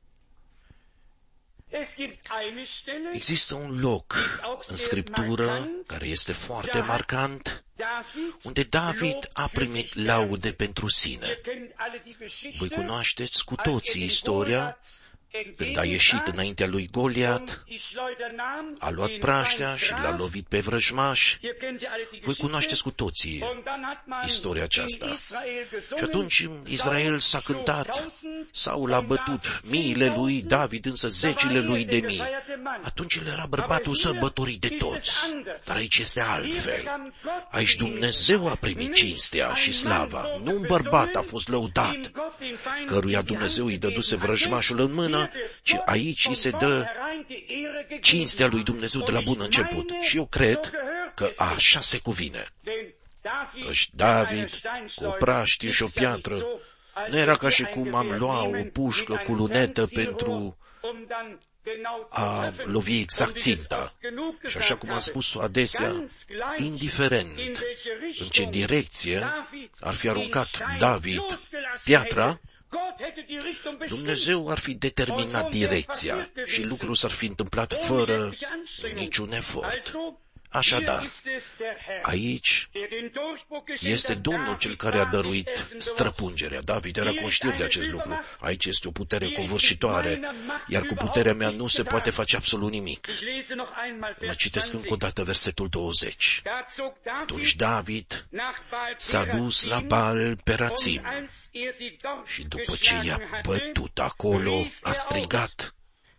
Există un loc în Scriptură care este foarte marcant, unde David a primit laude pentru sine. Voi cunoașteți cu toții istoria când a ieșit înaintea lui Goliat, a luat praștea și l-a lovit pe vrăjmaș. Voi cunoașteți cu toții istoria aceasta. Și atunci Israel s-a cântat, Saul a bătut miile lui, David însă zecile lui de mii. Atunci el era bărbatul sărbătorit de toți. Dar aici este altfel. Aici Dumnezeu a primit cinstea și slava. Nu un bărbat a fost lăudat, căruia Dumnezeu îi dăduse vrăjmașul în mână, ci aici îi se dă cinstea lui Dumnezeu de la bun început. Și eu cred că așa se cuvine. Căci David, cu o praștie și o piatră, nu era ca și cum am lua o pușcă cu lunetă pentru a lovi exact ținta. Și așa cum am spus adesea, indiferent în ce direcție ar fi aruncat David piatra, Dumnezeu ar fi determinat direcția și lucrul s-ar fi întâmplat fără niciun efort. Așadar, aici este Domnul cel care a dăruit străpungerea. David era conștient de acest lucru. Aici este o putere covârșitoare, iar cu puterea mea nu se poate face absolut nimic. Mă citesc încă o dată versetul douăzeci. Atunci David s-a dus la Baal Perazim și după ce i-a bătut acolo, a strigat: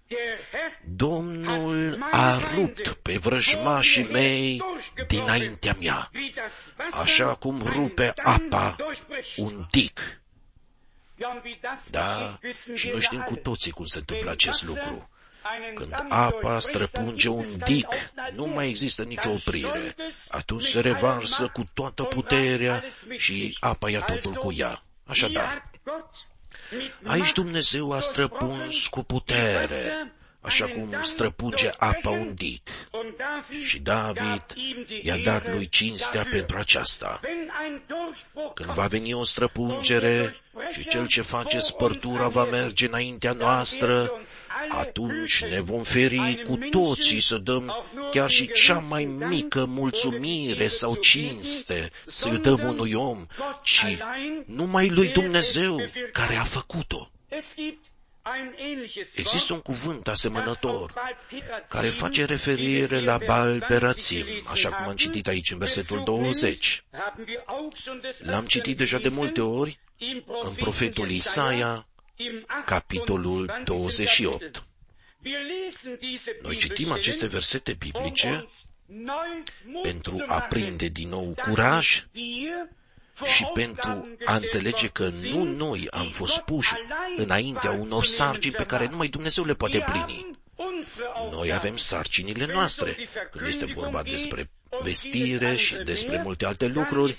Domnul a rupt pe vrăjmașii mei dinaintea mea, așa cum rupe apa un dig. Da, și noi știm cu toții cum se întâmplă acest lucru. Când apa străpunge un dig, nu mai există nicio oprire. Atunci se revarsă cu toată puterea și apa ia totul cu ea. Așadar, aici Dumnezeu a străpuns cu putere, așa cum străpunge apa un dig. Și David i-a dat lui cinstea pentru aceasta. Când va veni o străpungere și cel ce face spărtura va merge înaintea noastră, atunci ne vom feri cu toții să dăm chiar și cea mai mică mulțumire sau cinste să-i dăm unui om, ci numai lui Dumnezeu care a făcut-o. Există un cuvânt asemănător care face referire la Baal Perazim, așa cum am citit aici în versetul douăzeci. L-am citit deja de multe ori în profetul Isaia, capitolul douăzeci și opt. Noi citim aceste versete biblice pentru a prinde din nou curaj și pentru a înțelege că nu noi am fost puși înaintea unor sarcini pe care numai Dumnezeu le poate plini. Noi avem sarcinile noastre, când este vorba despre vestire și despre multe alte lucruri.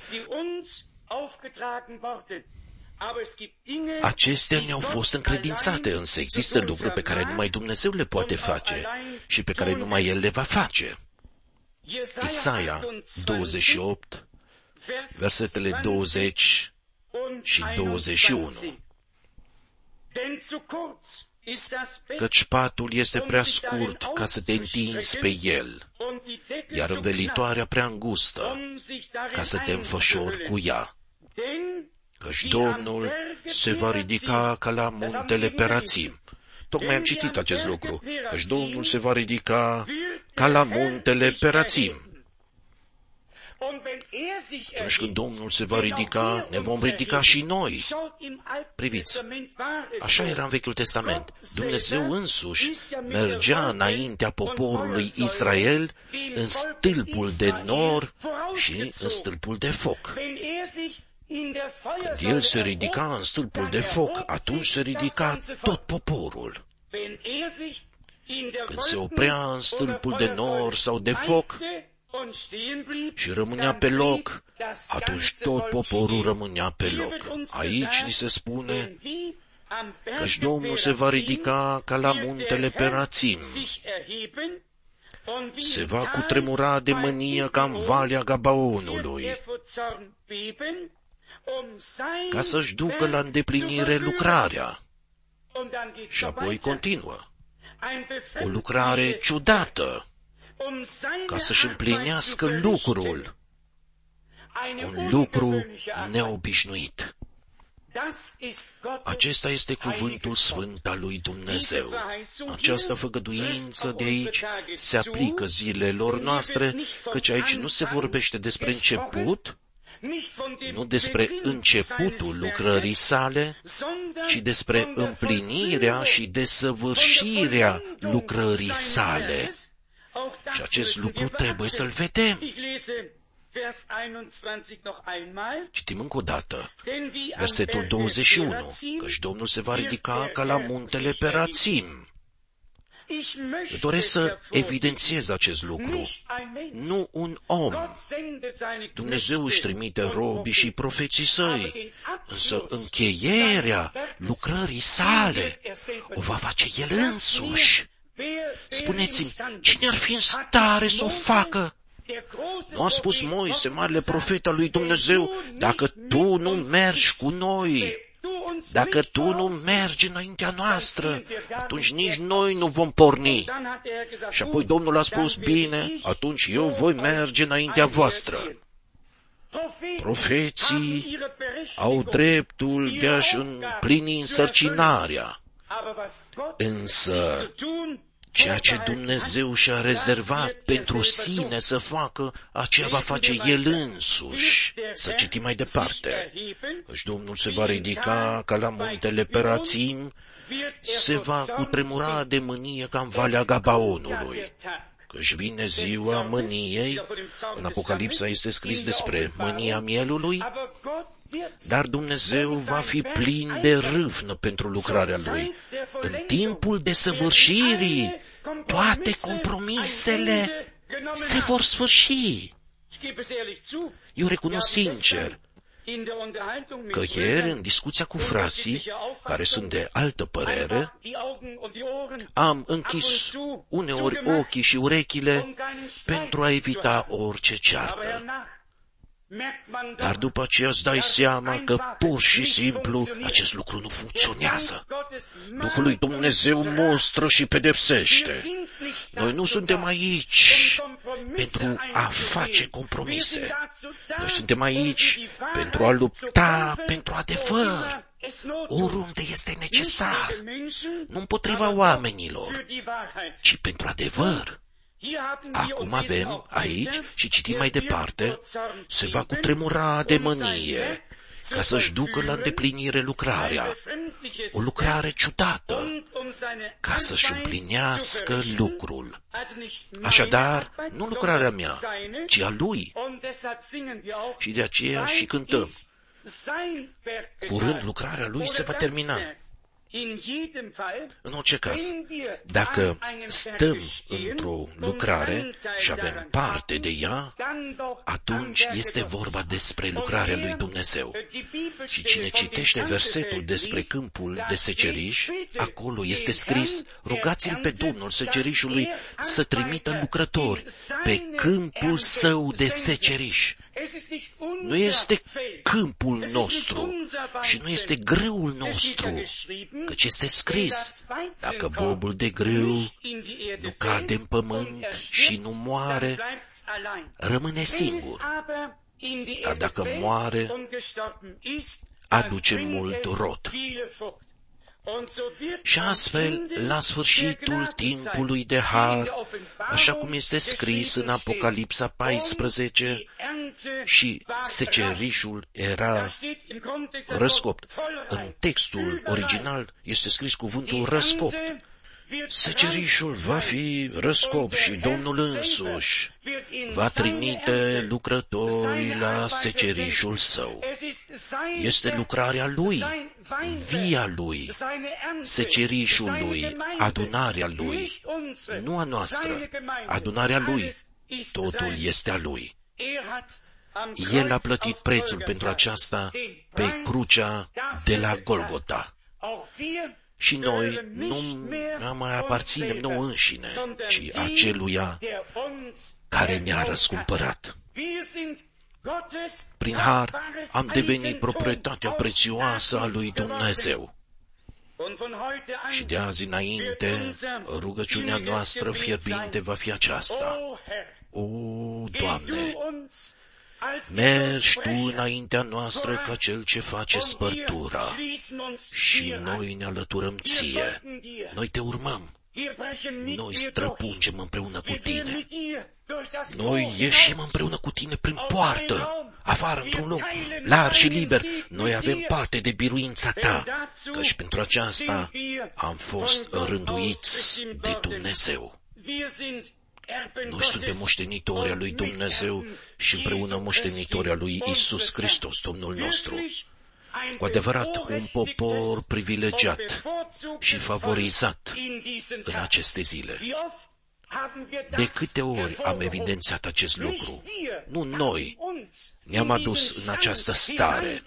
Acestea ne-au fost încredințate, însă există lucruri pe care numai Dumnezeu le poate face și pe care numai El le va face. Isaia douăzeci și opt, versetele douăzeci și douăzeci și unu. Căci patul este prea scurt ca să te întinzi pe el, iar învelitoarea prea îngustă ca să te înfășori cu ea. Căci Domnul se va ridica ca la muntele Perazim. Tocmai am citit acest lucru. Căci Domnul se va ridica ca la muntele Perazim. Atunci când Domnul se va ridica, ne vom ridica și noi. Priviți, așa era în Vechiul Testament. Dumnezeu însuși mergea înaintea poporului Israel în stâlpul de nor și în stâlpul de foc. Când El se ridica în stâlpul de foc, atunci se ridica tot poporul. Când se oprea în stâlpul de nor sau de foc și rămânea pe loc, atunci tot poporul rămânea pe loc. Aici ni se spune căci Domnul se va ridica ca la muntele Perazim. Se va cutremura de mânie ca în Valea Gabaonului, ca să-și ducă la îndeplinire lucrarea. Și apoi continuă. O lucrare ciudată, ca să-și împlinească lucrul, un lucru neobișnuit. Acesta este cuvântul sfânt al lui Dumnezeu. Această făgăduință de aici se aplică zilelor noastre, căci aici nu se vorbește despre început, nu despre începutul lucrării sale, ci despre împlinirea și desăvârșirea lucrării sale. Și acest lucru trebuie să-l vedem. Citim încă o dată versetul douăzeci și unu, căci Domnul se va ridica ca la muntele Perazim. Eu doresc să evidențiez acest lucru. Nu un om. Dumnezeu își trimite robii și profeții săi, însă încheierea lucrării sale o va face El însuși. Spuneți-mi, cine ar fi în stare să o facă? Nu a spus Moise, marele profet al lui Dumnezeu, dacă tu nu mergi cu noi, dacă tu nu mergi înaintea noastră, atunci nici noi nu vom porni. Și apoi Domnul a spus, bine, atunci eu voi merge înaintea voastră. Profeții au dreptul de a-și împlini însărcinarea, însă ceea ce Dumnezeu și-a rezervat pentru sine să facă, aceea va face El însuși. Să citim mai departe. Căci Domnul se va ridica ca la muntele Perațim, se va cutremura de mânie ca în Valea Gabaonului. Căci vine ziua mâniei, în Apocalipsa este scris despre mânia mielului, dar Dumnezeu va fi plin de râvnă pentru lucrarea Lui. În timpul desăvârșirii, toate compromisele se vor sfârși. Eu recunosc sincer că ieri, în discuția cu frații, care sunt de altă părere, am închis uneori ochii și urechile pentru a evita orice ceartă. Dar după aceea îți dai seama că pur și simplu acest lucru nu funcționează. Duhul lui Dumnezeu mostră și pedepsește. Noi nu suntem aici pentru a face compromise. Noi suntem aici pentru a lupta pentru adevăr, oriunde este necesar, nu împotriva oamenilor, ci pentru adevăr. Acum avem aici, și citim mai departe, se va cutremura de mânie ca să-și ducă la îndeplinire lucrarea, o lucrare ciudată, ca să-și împlinească lucrul. Așadar, nu lucrarea mea, ci a Lui. Și de aceea și cântăm. Curând lucrarea Lui se va termina. În orice caz, dacă stăm într-o lucrare și avem parte de ea, atunci este vorba despre lucrarea lui Dumnezeu. Și cine citește versetul despre câmpul de seceriș, acolo este scris, rugați-l pe Domnul secerișului să trimită lucrători pe câmpul său de seceriș. Nu este câmpul nostru și nu este grâul nostru, căci este scris, dacă bobul de grâu nu cade în pământ și nu moare, rămâne singur, dar dacă moare, aduce mult rod. Și astfel, la sfârșitul timpului de har, așa cum este scris în Apocalipsa paisprezece, și secerișul era răscopt. În textul original este scris cuvântul răscopt. Secerișul va fi răscopt și Domnul însuși va trimite lucrători la secerișul său. Este lucrarea Lui, via Lui, secerișul Lui, adunarea Lui, nu a noastră, adunarea Lui, totul este a Lui. El a plătit prețul pentru aceasta pe crucea de la Golgota. Și noi nu mai aparținem nouă înșine, ci aceluia care ne-a răscumpărat. Prin har am devenit proprietatea prețioasă a lui Dumnezeu. Și de azi înainte, rugăciunea noastră fierbinte va fi aceasta. O, Doamne, mergi Tu înaintea noastră ca Cel ce face spărtura și noi ne alăturăm Ție. Noi Te urmăm. Noi străpungem împreună cu Tine. Noi ieșim împreună cu Tine prin poartă, afară într-un loc larg și liber. Noi avem parte de biruința Ta, căci pentru aceasta am fost rânduiți de Dumnezeu. Noi suntem moștenitori al lui Dumnezeu și împreună moștenitori al lui Iisus Hristos, Domnul nostru. Cu adevărat, un popor privilegiat și favorizat în aceste zile. De câte ori am evidențiat acest lucru? Nu noi ne-am adus în această stare,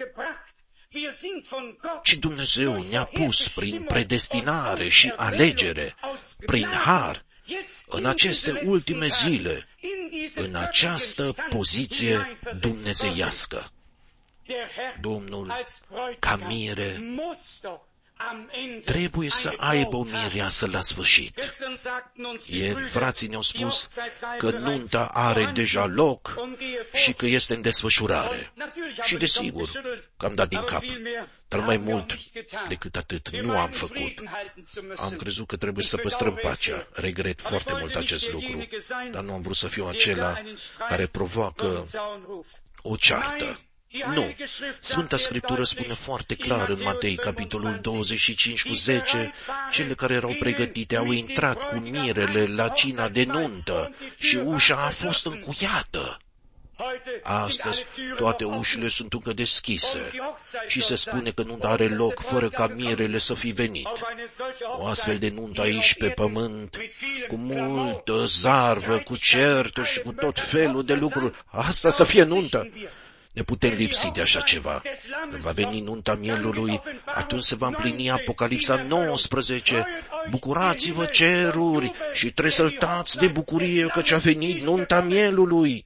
ci Dumnezeu ne-a pus prin predestinare și alegere, prin har, în aceste ultime zile, în această poziție dumnezeiască. Domnul, ca mire, trebuie să aibă o mireasă la sfârșit. Ieri frații ne-au spus că nunta are deja loc și că este în desfășurare. Și desigur că am dat din cap, dar mai mult decât atât nu am făcut. Am crezut că trebuie să păstrăm pacea. Regret foarte mult acest lucru, dar nu am vrut să fiu acela care provoacă o ceartă. Nu. Sfânta Scriptură spune foarte clar în Matei, capitolul douăzeci și cinci cu zece, cele care erau pregătite au intrat cu mirele la cina de nuntă și ușa a fost încuiată. Astăzi toate ușile sunt încă deschise și se spune că nunta are loc fără ca mirele să fi venit. O astfel de nuntă aici pe pământ, cu multă zarvă, cu certuri și cu tot felul de lucruri, asta să fie nuntă. Ne putem lipsi de așa ceva. Când va veni nunta mielului, atunci se va împlini Apocalipsa nouăsprezece. Bucurați-vă, ceruri, și tresăltați de bucurie căci a venit nunta mielului.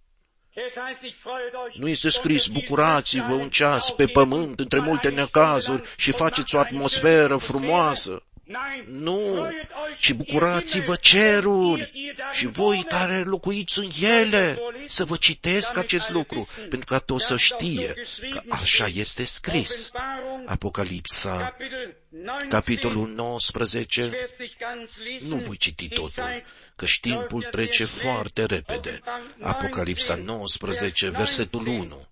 Nu este scris, bucurați-vă un ceas pe pământ între multe necazuri și faceți o atmosferă frumoasă. Nu, ci bucurați-vă, ceruri, și voi care locuiți în ele, să vă citesc acest lucru, pentru ca toți să știe că așa este scris. Apocalipsa, capitolul nouăsprezece, nu voi citi totul, căci timpul trece foarte repede. Apocalipsa nouăsprezece, versetul unu.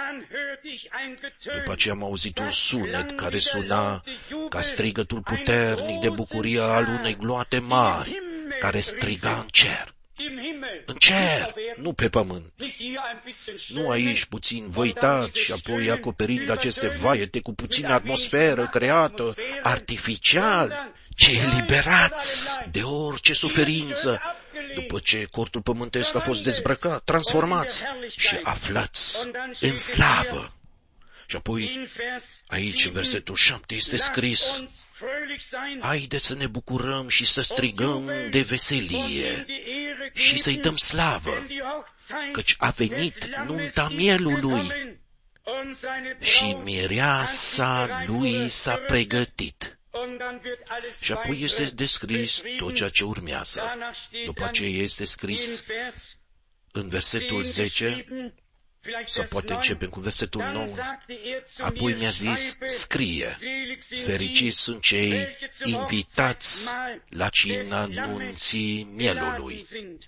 După aceea am auzit un sunet care suna ca strigătul puternic de bucurie al unei gloate mari, care striga în cer. În cer, nu pe pământ. Nu aici puțin văitat și apoi acoperind aceste vaiete cu puțină atmosferă creată artificial, ci eliberați de orice suferință, după ce cortul pământesc a fost dezbrăcat, transformați și aflați în slavă. Și apoi, aici, în versetul șapte, este scris, haideți să ne bucurăm și să strigăm de veselie și să-i dăm slavă, căci a venit nunta mielului și mireasa lui s-a pregătit. Și apoi este descris tot ceea ce urmează. După aceea este scris în versetul zece, sau poate începem cu versetul nouă, apoi mi-a zis, scrie, fericiți sunt cei invitați la cina nunții mielului.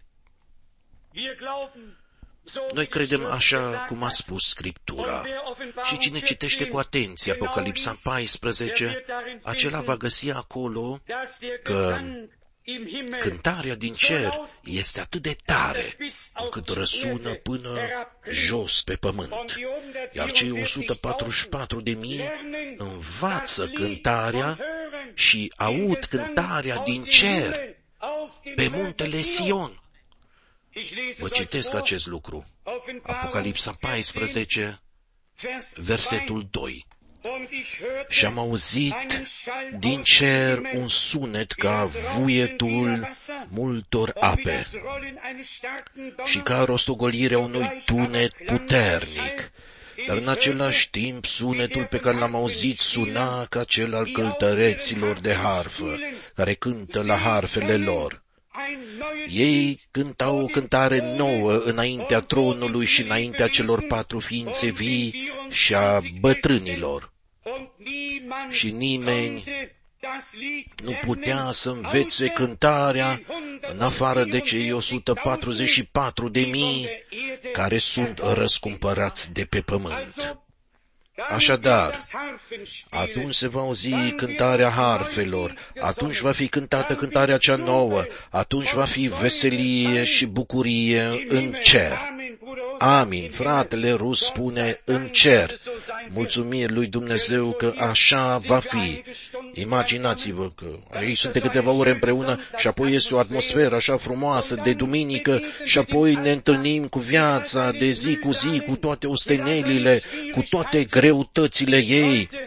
Noi credem așa cum a spus Scriptura. Și cine citește cu atenție Apocalipsa paisprezece, acela va găsi acolo că cântarea din cer este atât de tare, încât răsună până jos pe pământ. Iar cei o sută patruzeci și patru de mii învață cântarea și aud cântarea din cer pe muntele Sion. Vă citesc acest lucru. Apocalipsa paisprezece, versetul doi. Și am auzit din cer un sunet ca vuietul multor ape și ca rostogolirea unui tunet puternic. Dar în același timp sunetul pe care l-am auzit suna ca cel al cântăreților de harfă, care cântă la harfele lor. Ei cântau o cântare nouă înaintea tronului și înaintea celor patru ființe vii și a bătrânilor. Și nimeni nu putea să învețe cântarea în afară de cei o sută patruzeci și patru de mii care sunt răscumpărați de pe pământ. Așadar, atunci se va auzi cântarea harfelor, atunci va fi cântată cântarea cea nouă, atunci va fi veselie și bucurie în cer. Amin. Fratele Rus spune în cer. Mulțumiri lui Dumnezeu că așa va fi. Imaginați-vă că aici sunt câteva ore împreună și apoi este o atmosferă așa frumoasă de duminică și apoi ne întâlnim cu viața de zi cu zi, cu toate ostenelile, cu toate greutățile ei.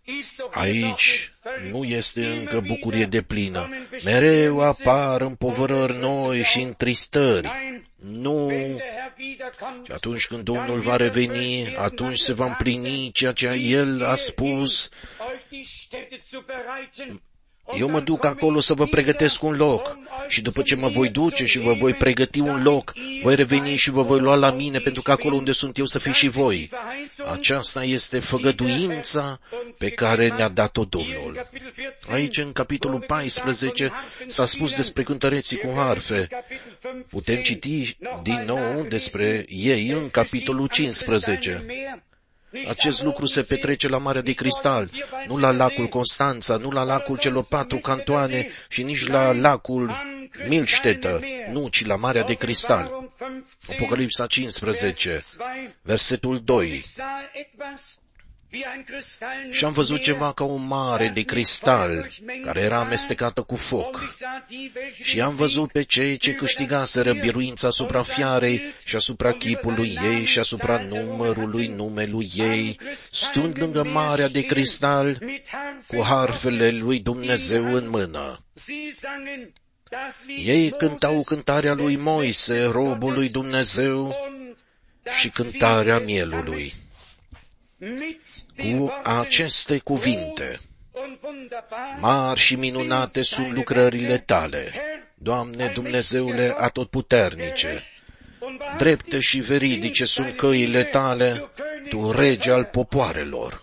Aici nu este încă bucurie deplină. Mereu apar împovărări noi și întristări. Nu. Și atunci când Domnul va reveni, atunci se va împlini ceea ce El a spus. Eu mă duc acolo să vă pregătesc un loc și după ce mă voi duce și vă voi pregăti un loc, voi reveni și vă voi lua la mine, pentru că acolo unde sunt eu să fiți și voi. Aceasta este făgăduința pe care ne-a dat-o Domnul. Aici, în capitolul paisprezece, s-a spus despre cântăreții cu harfe. Putem citi din nou despre ei în capitolul cincisprezece. Acest lucru se petrece la Marea de Cristal, nu la lacul Constanța, nu la lacul celor patru cantoane și nici la lacul Milstetă, nu, ci la Marea de Cristal. Apocalipsa cincisprezece, versetul doi. Și am văzut ceva ca o mare de cristal, care era amestecată cu foc. Și am văzut pe cei ce câștigaseră biruința asupra fiarei și asupra chipului ei și asupra numărului numelui ei, stând lângă marea de cristal, cu harfele lui Dumnezeu în mână. Ei cântau cântarea lui Moise, robul lui Dumnezeu, și cântarea mielului. Cu aceste cuvinte: mari și minunate sunt lucrările tale, Doamne Dumnezeule atotputernice, drepte și veridice sunt căile tale, Tu rege al popoarelor.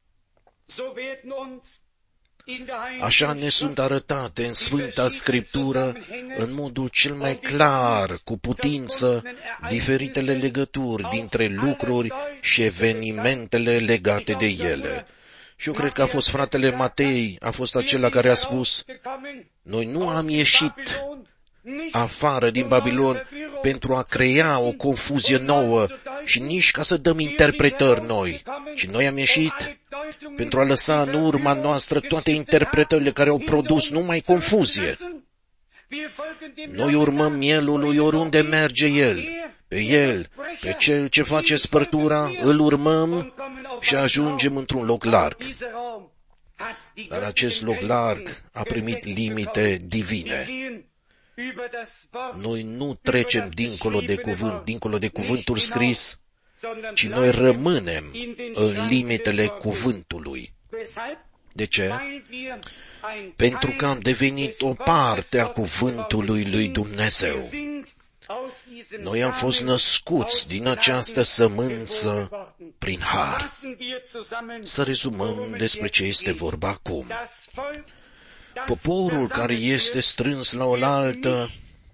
Așa ne sunt arătate în Sfânta Scriptură, în modul cel mai clar, cu putință, diferitele legături dintre lucruri și evenimentele legate de ele. Și eu cred că a fost fratele Matei, a fost acela care a spus: noi nu am ieșit afară din Babilon pentru a crea o confuzie nouă și nici ca să dăm interpretări noi, ci noi am ieșit pentru a lăsa în urma noastră toate interpretările care au produs numai confuzie. Noi urmăm mielului oriunde merge el, pe el, pe cel ce face spărtura, îl urmăm și ajungem într-un loc larg. Dar acest loc larg a primit limite divine. Noi nu trecem dincolo de cuvânt, dincolo de cuvântul scris, ci noi rămânem în limitele cuvântului. De ce? Pentru că am devenit o parte a cuvântului lui Dumnezeu. Noi am fost născuți din această sămânță prin har. Să rezumăm despre ce este vorba acum. Poporul care este strâns la oaltă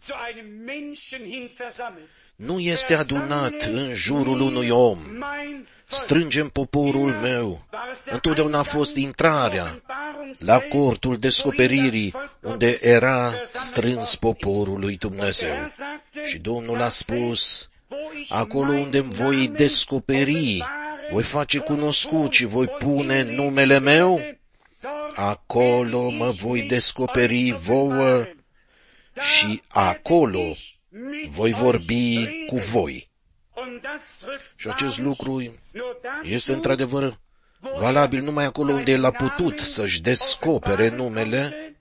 nu este adunat în jurul unui om. Strângem poporul meu. Întotdeauna a fost intrarea la cortul descoperirii, unde era strâns poporul lui Dumnezeu. Și Domnul a spus: acolo unde voi descoperi, voi face cunoscut și voi pune numele meu, acolo mă voi descoperi vouă și acolo voi vorbi cu voi. Și acest lucru este într-adevăr valabil numai acolo unde El a putut să-și descopere numele,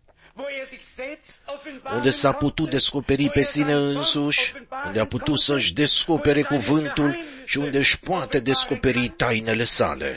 unde s-a putut descoperi pe sine însuși, unde a putut să-și descopere cuvântul și unde își poate descoperi tainele sale.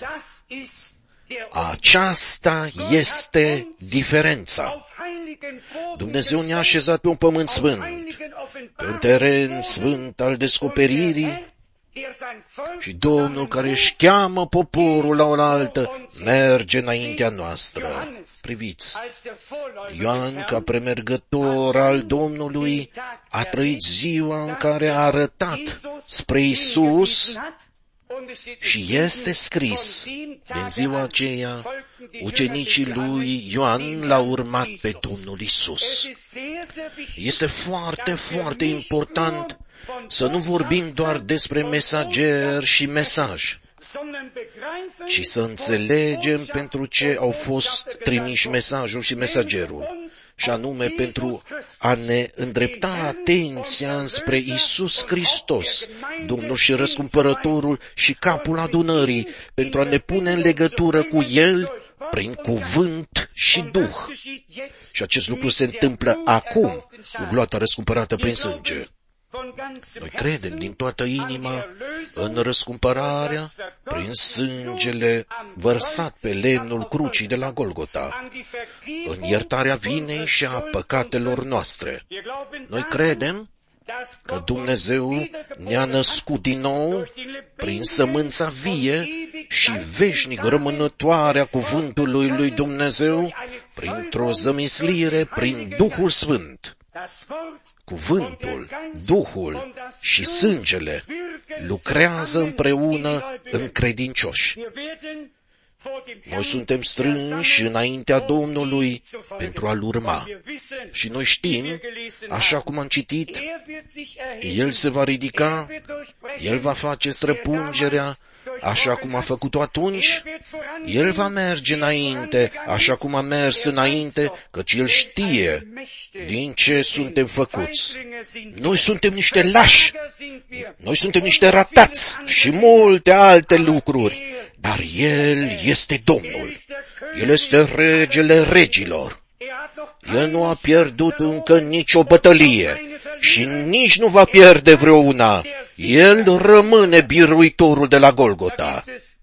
Aceasta este diferența. Dumnezeu ne-a așezat pe un pământ sfânt, pe un teren sfânt al descoperirii, și Domnul, care își cheamă poporul la oaltă, merge înaintea noastră. Priviți, Ioan, ca premergător al Domnului, a trăit ziua în care a arătat spre Iisus și este scris: din ziua aceea, ucenicii lui Ioan l-au urmat pe Domnul Iisus. Este foarte, foarte important să nu vorbim doar despre mesager și mesaj, ci să înțelegem pentru ce au fost trimiși mesajul și mesagerul, și anume pentru a ne îndrepta atenția înspre Iisus Hristos, Domnul și Răscumpărătorul și capul adunării, pentru a ne pune în legătură cu El prin cuvânt și Duh. Și acest lucru se întâmplă acum, cu gloata răscumpărată prin sânge. Noi credem din toată inima în răscumpărarea prin sângele vărsat pe lemnul crucii de la Golgota, în iertarea vinei și a păcatelor noastre. Noi credem că Dumnezeu ne-a născut din nou prin sămânța vie și veșnic rămânătoare a cuvântului lui Dumnezeu, printr-o zămislire prin Duhul Sfânt. Cuvântul, Duhul și sângele lucrează împreună în credincioși. Noi suntem strânși înaintea Domnului pentru a-L urma. Și noi știm, așa cum am citit, El se va ridica, El va face străpungerea, așa cum a făcut-o atunci, El va merge înainte, așa cum a mers înainte, căci El știe din ce suntem făcuți. Noi suntem niște lași, noi suntem niște ratați și multe alte lucruri, dar El este Domnul, El este Regele regilor. El nu a pierdut încă nicio bătălie și nici nu va pierde vreuna. El rămâne biruitorul de la Golgota.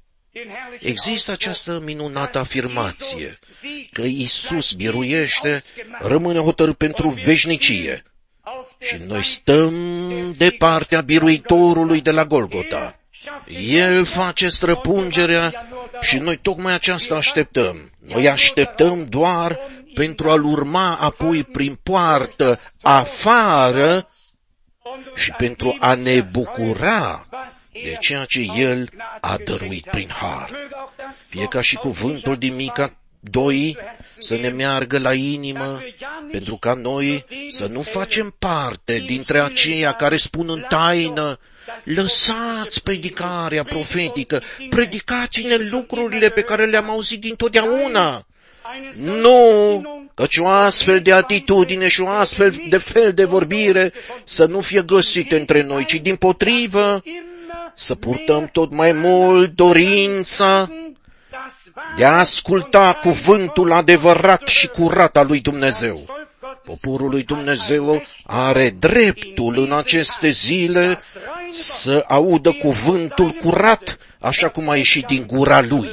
Există această minunată afirmație că Iisus biruiește, rămâne hotărât pentru veșnicie. Și noi stăm de partea biruitorului de la Golgota. El face străpungerea și noi tocmai aceasta așteptăm. Noi așteptăm doar pentru a-L urma apoi prin poartă afară și pentru a ne bucura de ceea ce El a dăruit prin har. Fie ca și cuvântul din Mica doi să ne meargă la inimă, pentru ca noi să nu facem parte dintre aceia care spun în taină: lăsați predicarea profetică, predicați-ne lucrurile pe care le-am auzit dintotdeauna. Nu, căci o astfel de atitudine și o astfel de fel de vorbire să nu fie găsite între noi, ci dimpotrivă să purtăm tot mai mult dorința de a asculta cuvântul adevărat și curat al lui Dumnezeu. Poporul lui Dumnezeu are dreptul în aceste zile să audă cuvântul curat, așa cum a ieșit din gura Lui.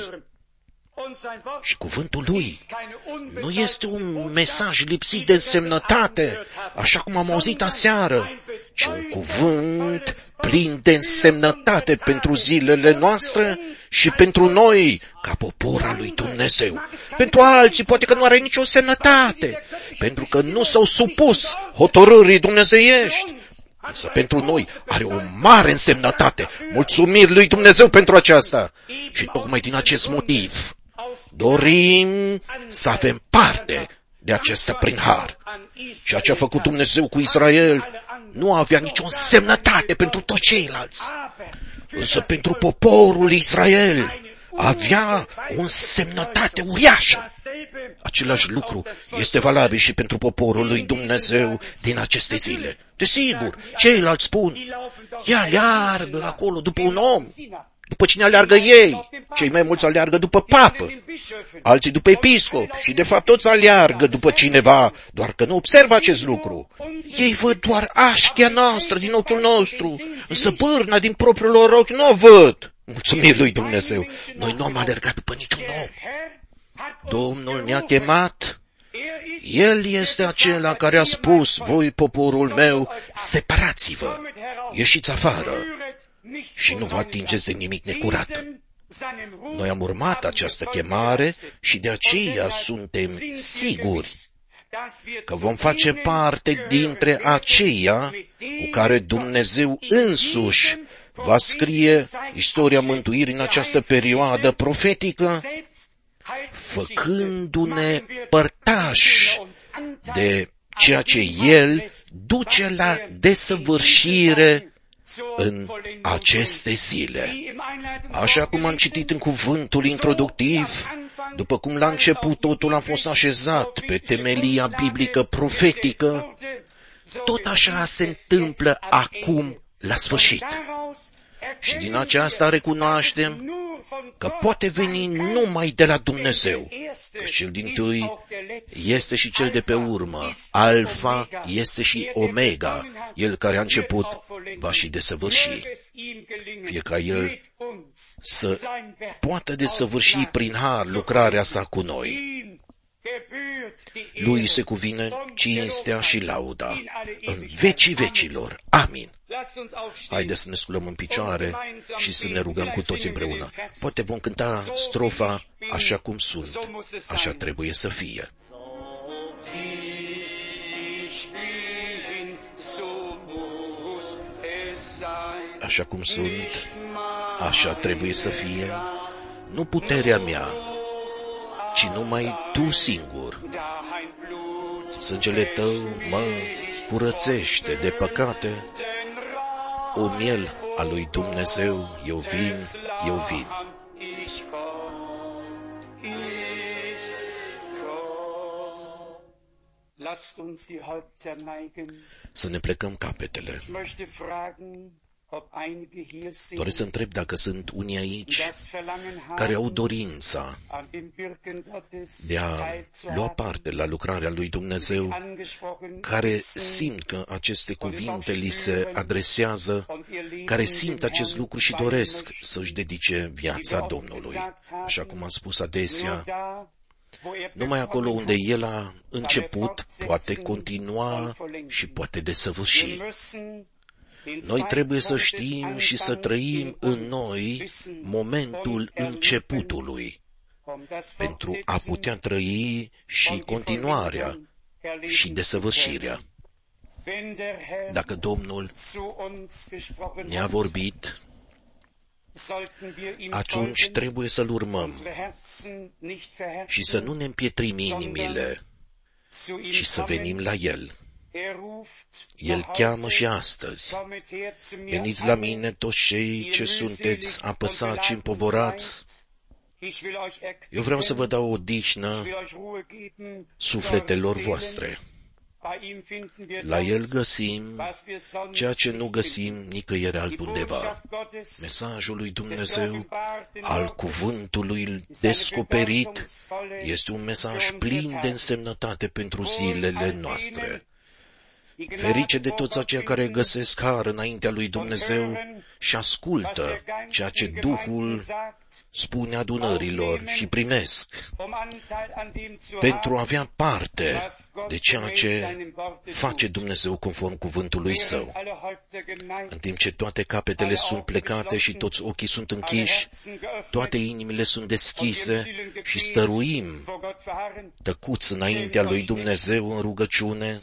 Și cuvântul Lui nu este un mesaj lipsit de însemnătate, așa cum am auzit aseară, ci un cuvânt plin de însemnătate pentru zilele noastre și pentru noi, ca popor al lui Dumnezeu. Pentru alții poate că nu are nicio semnătate, pentru că nu s-au supus hotărârii dumnezeiești. Însă pentru noi are o mare însemnătate. Mulțumiri lui Dumnezeu pentru aceasta. Și tocmai din acest motiv dorim să avem parte de acesta prin har. Ceea ce a făcut Dumnezeu cu Israel nu avea nicio însemnătate pentru toți ceilalți. Însă pentru poporul Israel avea o însemnătate uriașă. Același lucru este valabil și pentru poporul lui Dumnezeu din aceste zile. Desigur, ceilalți spun: ei aleargă acolo după un om. După cine aleargă ei? Cei mai mulți aleargă după papă, alții după episcop și de fapt toți aleargă după cineva, doar că nu observă acest lucru. Ei văd doar așchia noastră din ochiul nostru, însă bârna din propriul lor ochi nu o văd. Mulțumiri lui Dumnezeu, noi nu am alergat după niciun om. Domnul ne-a chemat, El este acela care a spus: voi, poporul meu, separați-vă, ieșiți afară și nu vă atingeți de nimic necurat. Noi am urmat această chemare și de aceea suntem siguri că vom face parte dintre aceia cu care Dumnezeu însuși va scrie istoria mântuirii în această perioadă profetică, făcându-ne părtași de ceea ce El duce la desăvârșire în aceste zile. Așa cum am citit în cuvântul introductiv, după cum la început totul a fost așezat pe temelia biblică profetică, tot așa se întâmplă acum la sfârșit. Și din aceasta recunoaștem că poate veni numai de la Dumnezeu, că cel dintâi este și cel de pe urmă, Alfa este și Omega, El care a început va și desăvârși. Fie ca El să poată desăvârși prin har lucrarea sa cu noi. Lui se cuvine cinstea și lauda în vecii vecilor. Amin. Haideți să ne sculăm în picioare și să ne rugăm cu toți împreună. Poate vom cânta strofa așa cum sunt, așa trebuie să fie. Așa cum sunt, așa trebuie să fie, nu puterea mea, ci numai Tu singur. Sângele Tău mă curățește de păcate, o miel a lui Dumnezeu, eu vin, eu vin. Să ne plecăm capetele. Doresc să întreb dacă sunt unii aici care au dorința de a lua parte la lucrarea lui Dumnezeu, care simt că aceste cuvinte li se adresează, care simt acest lucru și doresc să-și dedice viața Domnului. Așa cum am spus adesea, numai acolo unde El a început, poate continua și poate desăvârși. Noi trebuie să știm și să trăim în noi momentul începutului, pentru a putea trăi și continuarea și desăvârșirea. Dacă Domnul ne-a vorbit, atunci trebuie să-L urmăm și să nu ne împietrim inimile, ci să venim la El. El cheamă și astăzi. Veniți la mine toți cei ce sunteți apăsați și împovorați. Eu vreau să vă dau o odihnă sufletelor voastre. La El găsim ceea ce nu găsim nicăieri altundeva. Mesajul lui Dumnezeu, al cuvântului descoperit, este un mesaj plin de însemnătate pentru zilele noastre. Ferice de toți aceia care găsesc har înaintea lui Dumnezeu și ascultă ceea ce Duhul spune adunărilor și primesc pentru a avea parte de ceea ce face Dumnezeu conform cuvântului Său. În timp ce toate capetele sunt plecate și toți ochii sunt închiși, toate inimile sunt deschise și stăruim tăcuți înaintea lui Dumnezeu în rugăciune,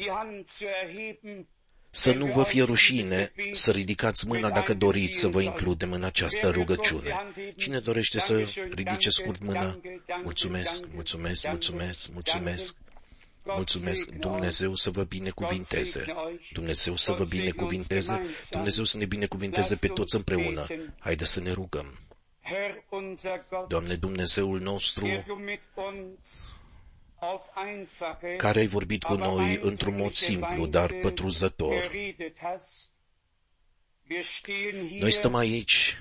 să nu vă fie rușine să ridicați mâna dacă doriți să vă includem în această rugăciune. Cine dorește să ridice scurt mâna? Mulțumesc, mulțumesc, mulțumesc, mulțumesc. Mulțumesc, Dumnezeu să vă binecuvinteze. Dumnezeu să vă binecuvinteze. Dumnezeu să ne binecuvinteze pe toți împreună. Haideți să ne rugăm. Doamne, Dumnezeul nostru, care ai vorbit cu noi într-un mod simplu, dar pătrunzător. Noi stăm aici,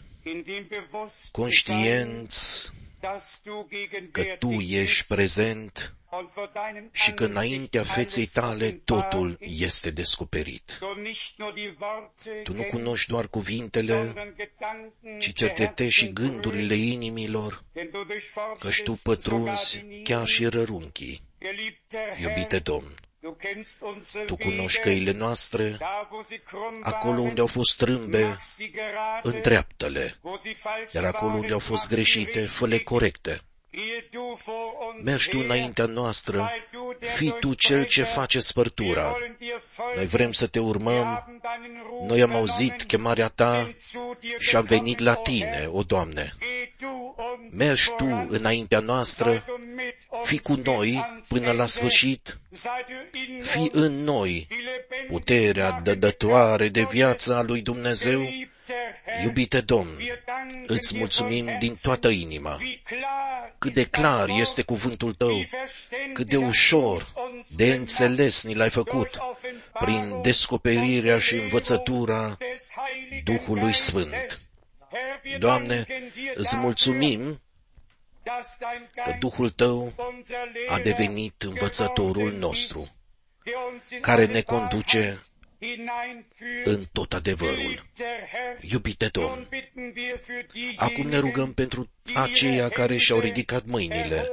conștienți că Tu ești prezent și că înaintea feței Tale totul este descoperit. Tu nu cunoști doar cuvintele, ci cercetezi și gândurile inimilor, căci Tu pătrunzi chiar și rărunchii. Iubite Domn, Tu cunoști căile noastre, acolo unde au fost strâmbe, îndreaptă-le, iar acolo unde au fost greșite, fă-le corecte. Mergi Tu înaintea noastră, fii Tu Cel ce face spărtura. Noi vrem să Te urmăm, noi am auzit chemarea Ta și am venit la Tine, o Doamne. Mergi Tu înaintea noastră, fii cu noi până la sfârșit, fii în noi puterea dădătoare de viață a lui Dumnezeu. Iubite Domn, îți mulțumim din toată inima. Cât de clar este cuvântul Tău, cât de ușor, de înțeles ni l-ai făcut, prin descoperirea și învățătura Duhului Sfânt. Doamne, Îți mulțumim că Duhul Tău a devenit învățătorul nostru, care ne conduce în tot adevărul. Iubite Domn, acum ne rugăm pentru aceia care și-au ridicat mâinile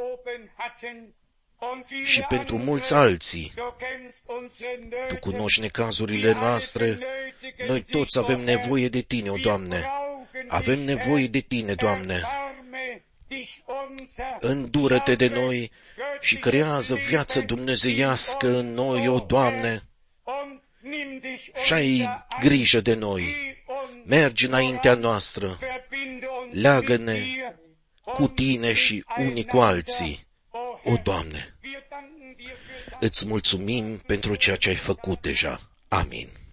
și pentru mulți alții. Tu cunoști necazurile noastre, noi toți avem nevoie de Tine, o Doamne. Avem nevoie de Tine, Doamne. Îndură-te de noi și creează viață dumnezeiască în noi, o Doamne, și ai grijă de noi. Mergi înaintea noastră, leagă-ne cu Tine și unii cu alții, o Doamne. Îți mulțumim pentru ceea ce ai făcut deja. Amin.